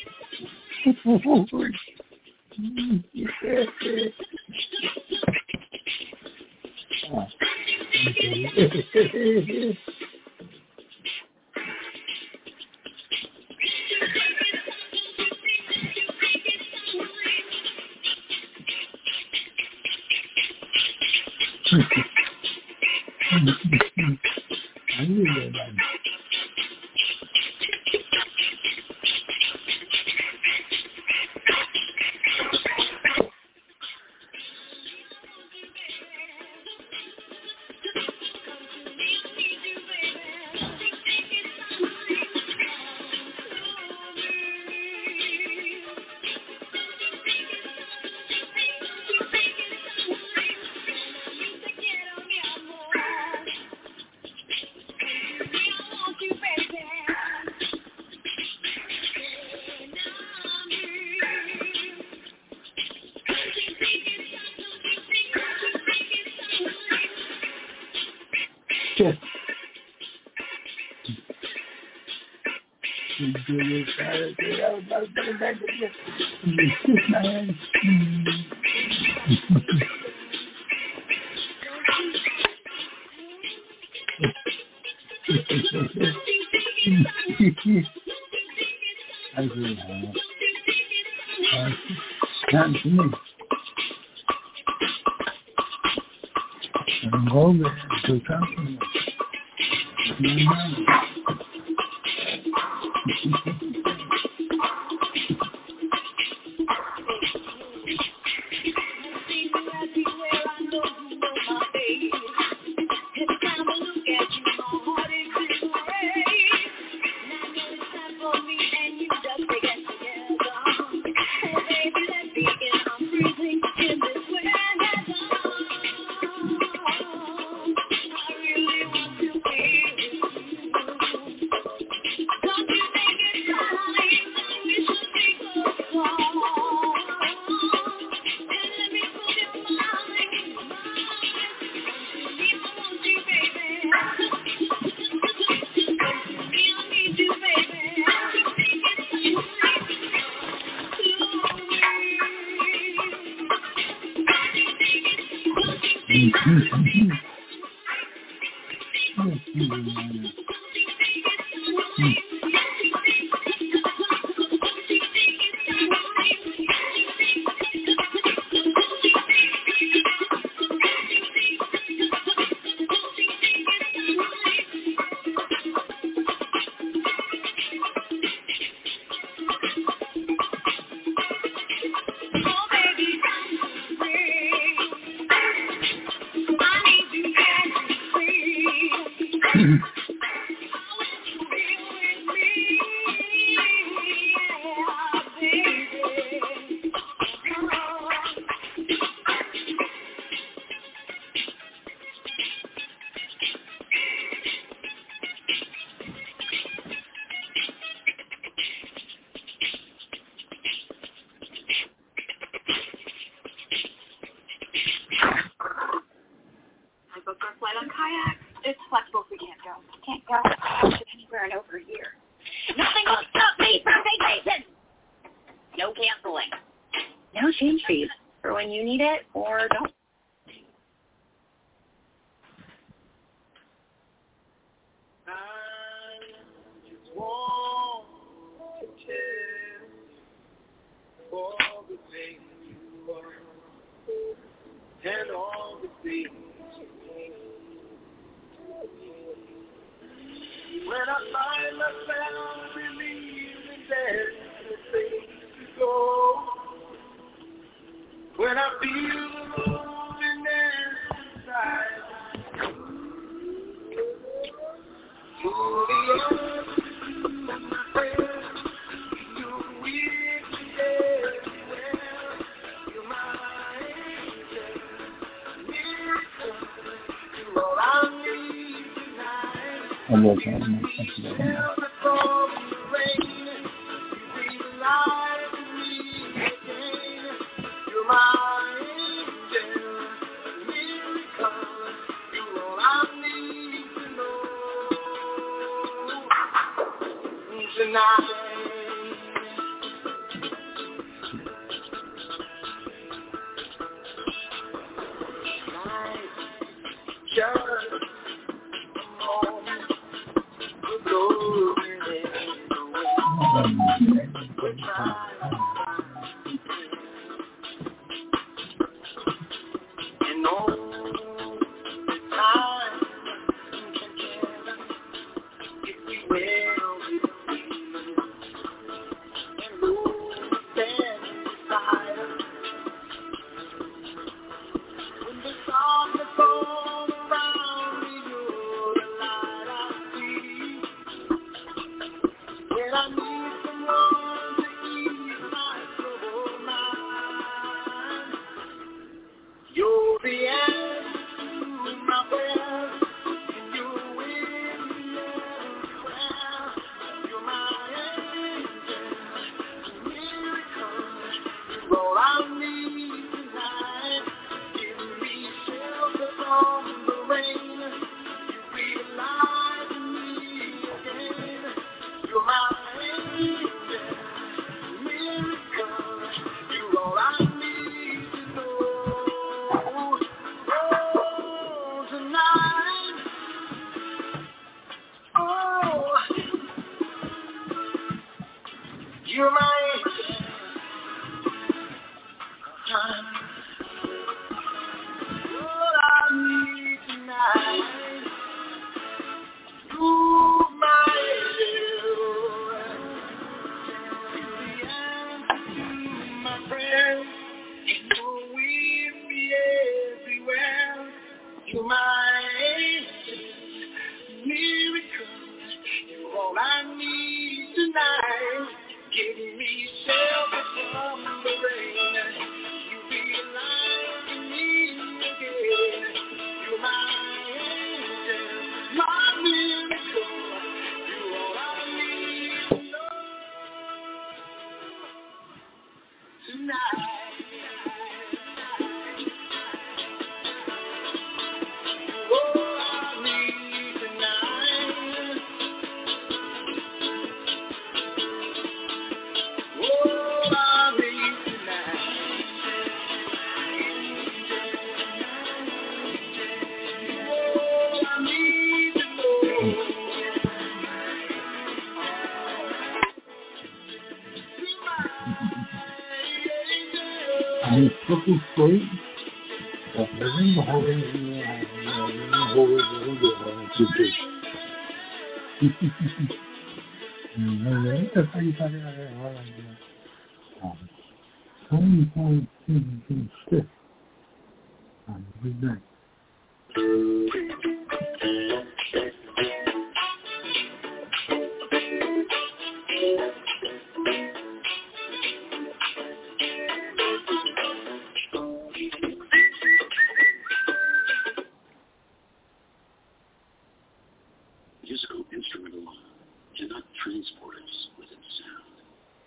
I knew that. Just you do this, I agree. Come to me. I'm over to come to me. things you are and all the things you mean. When I find myself believing there's no place to go, when I feel the loneliness inside, you're the end of my prayer. You're with me everywhere. You're my angel, miracle. You're all I need tonight. I love that. Musical instrument alone cannot transport us with its sound.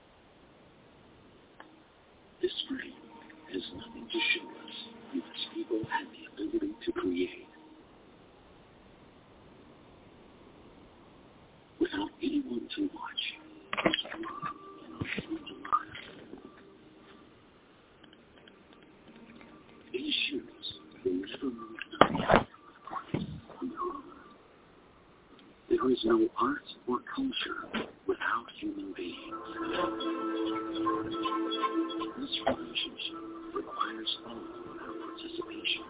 This frame has nothing to show us unless people have the ability to create. Without anyone to watch, these shoes will never move on. There is no art or culture without human beings. This relationship requires all our participation.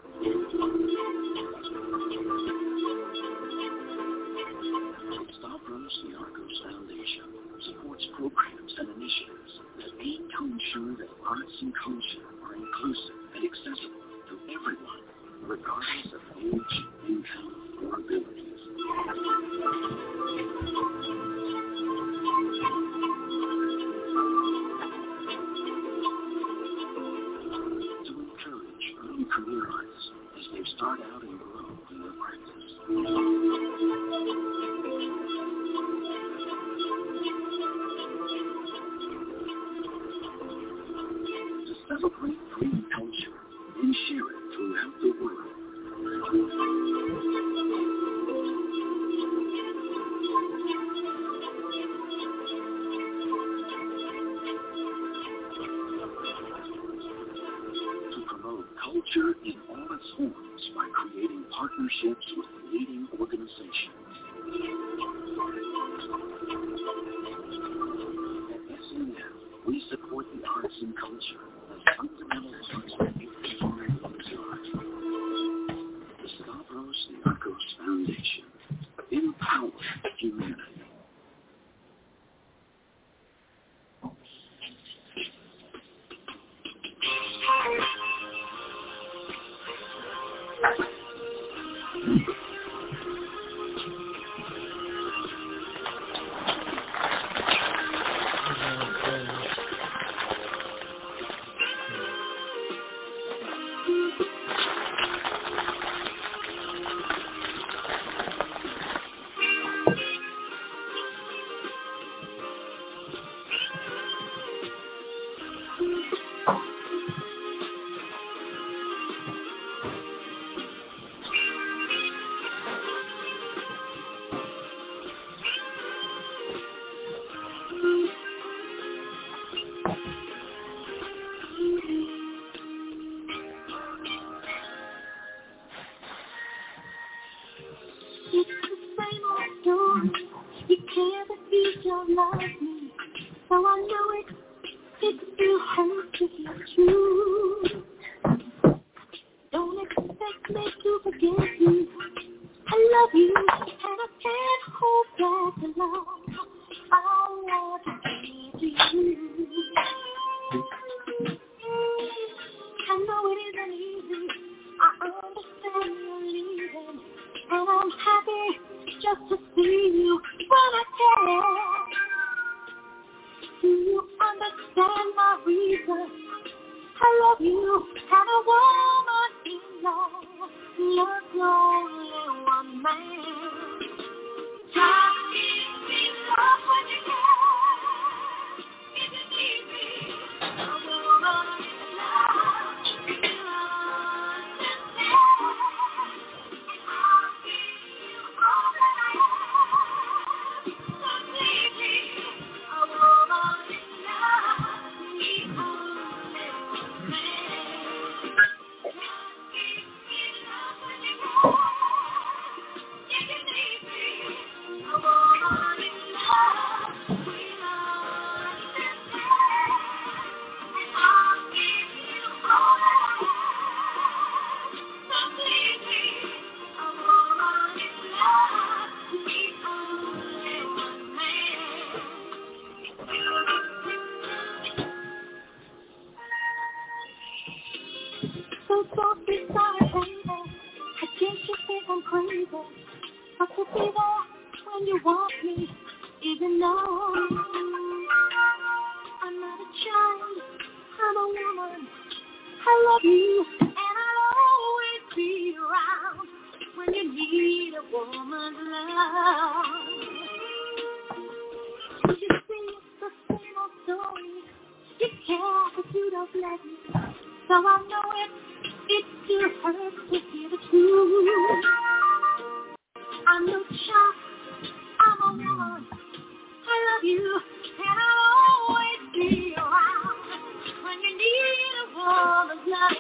Stavros Niarchos Foundation supports programs and initiatives that aim to ensure that arts and culture are inclusive and accessible to everyone, regardless of age, income, or abilities. To encourage early career artists as they start out and grow in their practice. To celebrate green culture and share it throughout the world. To promote culture in all its forms by creating partnerships with leading organizations. At SNF, we support the arts and culture as fundamental parts of every human being's life. The Stavros Niarchos Foundation. Empower humanity. It's the same old story. You care that you don't love me, so I know it still hurts to hear the truth. Don't expect me to forget you. I love you, and I can't hold back the love I want to give to you. I know it isn't easy. I understand you're leaving, and I'm happy just to see you when I can. Do you understand my reason? I love you, and a woman in love loves only one man. Just give me love when you can. If you need me, a woman in love will understand. I'll give you all that I have. So please me, a woman in love needs only one man. Just give me love when you can. If you need me, a woman in love will understand. I'll give you all that I have. So please me, a woman in love needs only one man. So don't be sorry, baby. I guess you think I'm crazy, but to be there when you want me, even though I'm not a child, I'm a woman. I love you, and I'll always be around when you need a woman's love. You see, it's the same old story. You care, but you don't let me. So I know it still hurts to hear the truth. I'm no child, I'm a woman. I love you, and I'll always be around when you need a woman's love.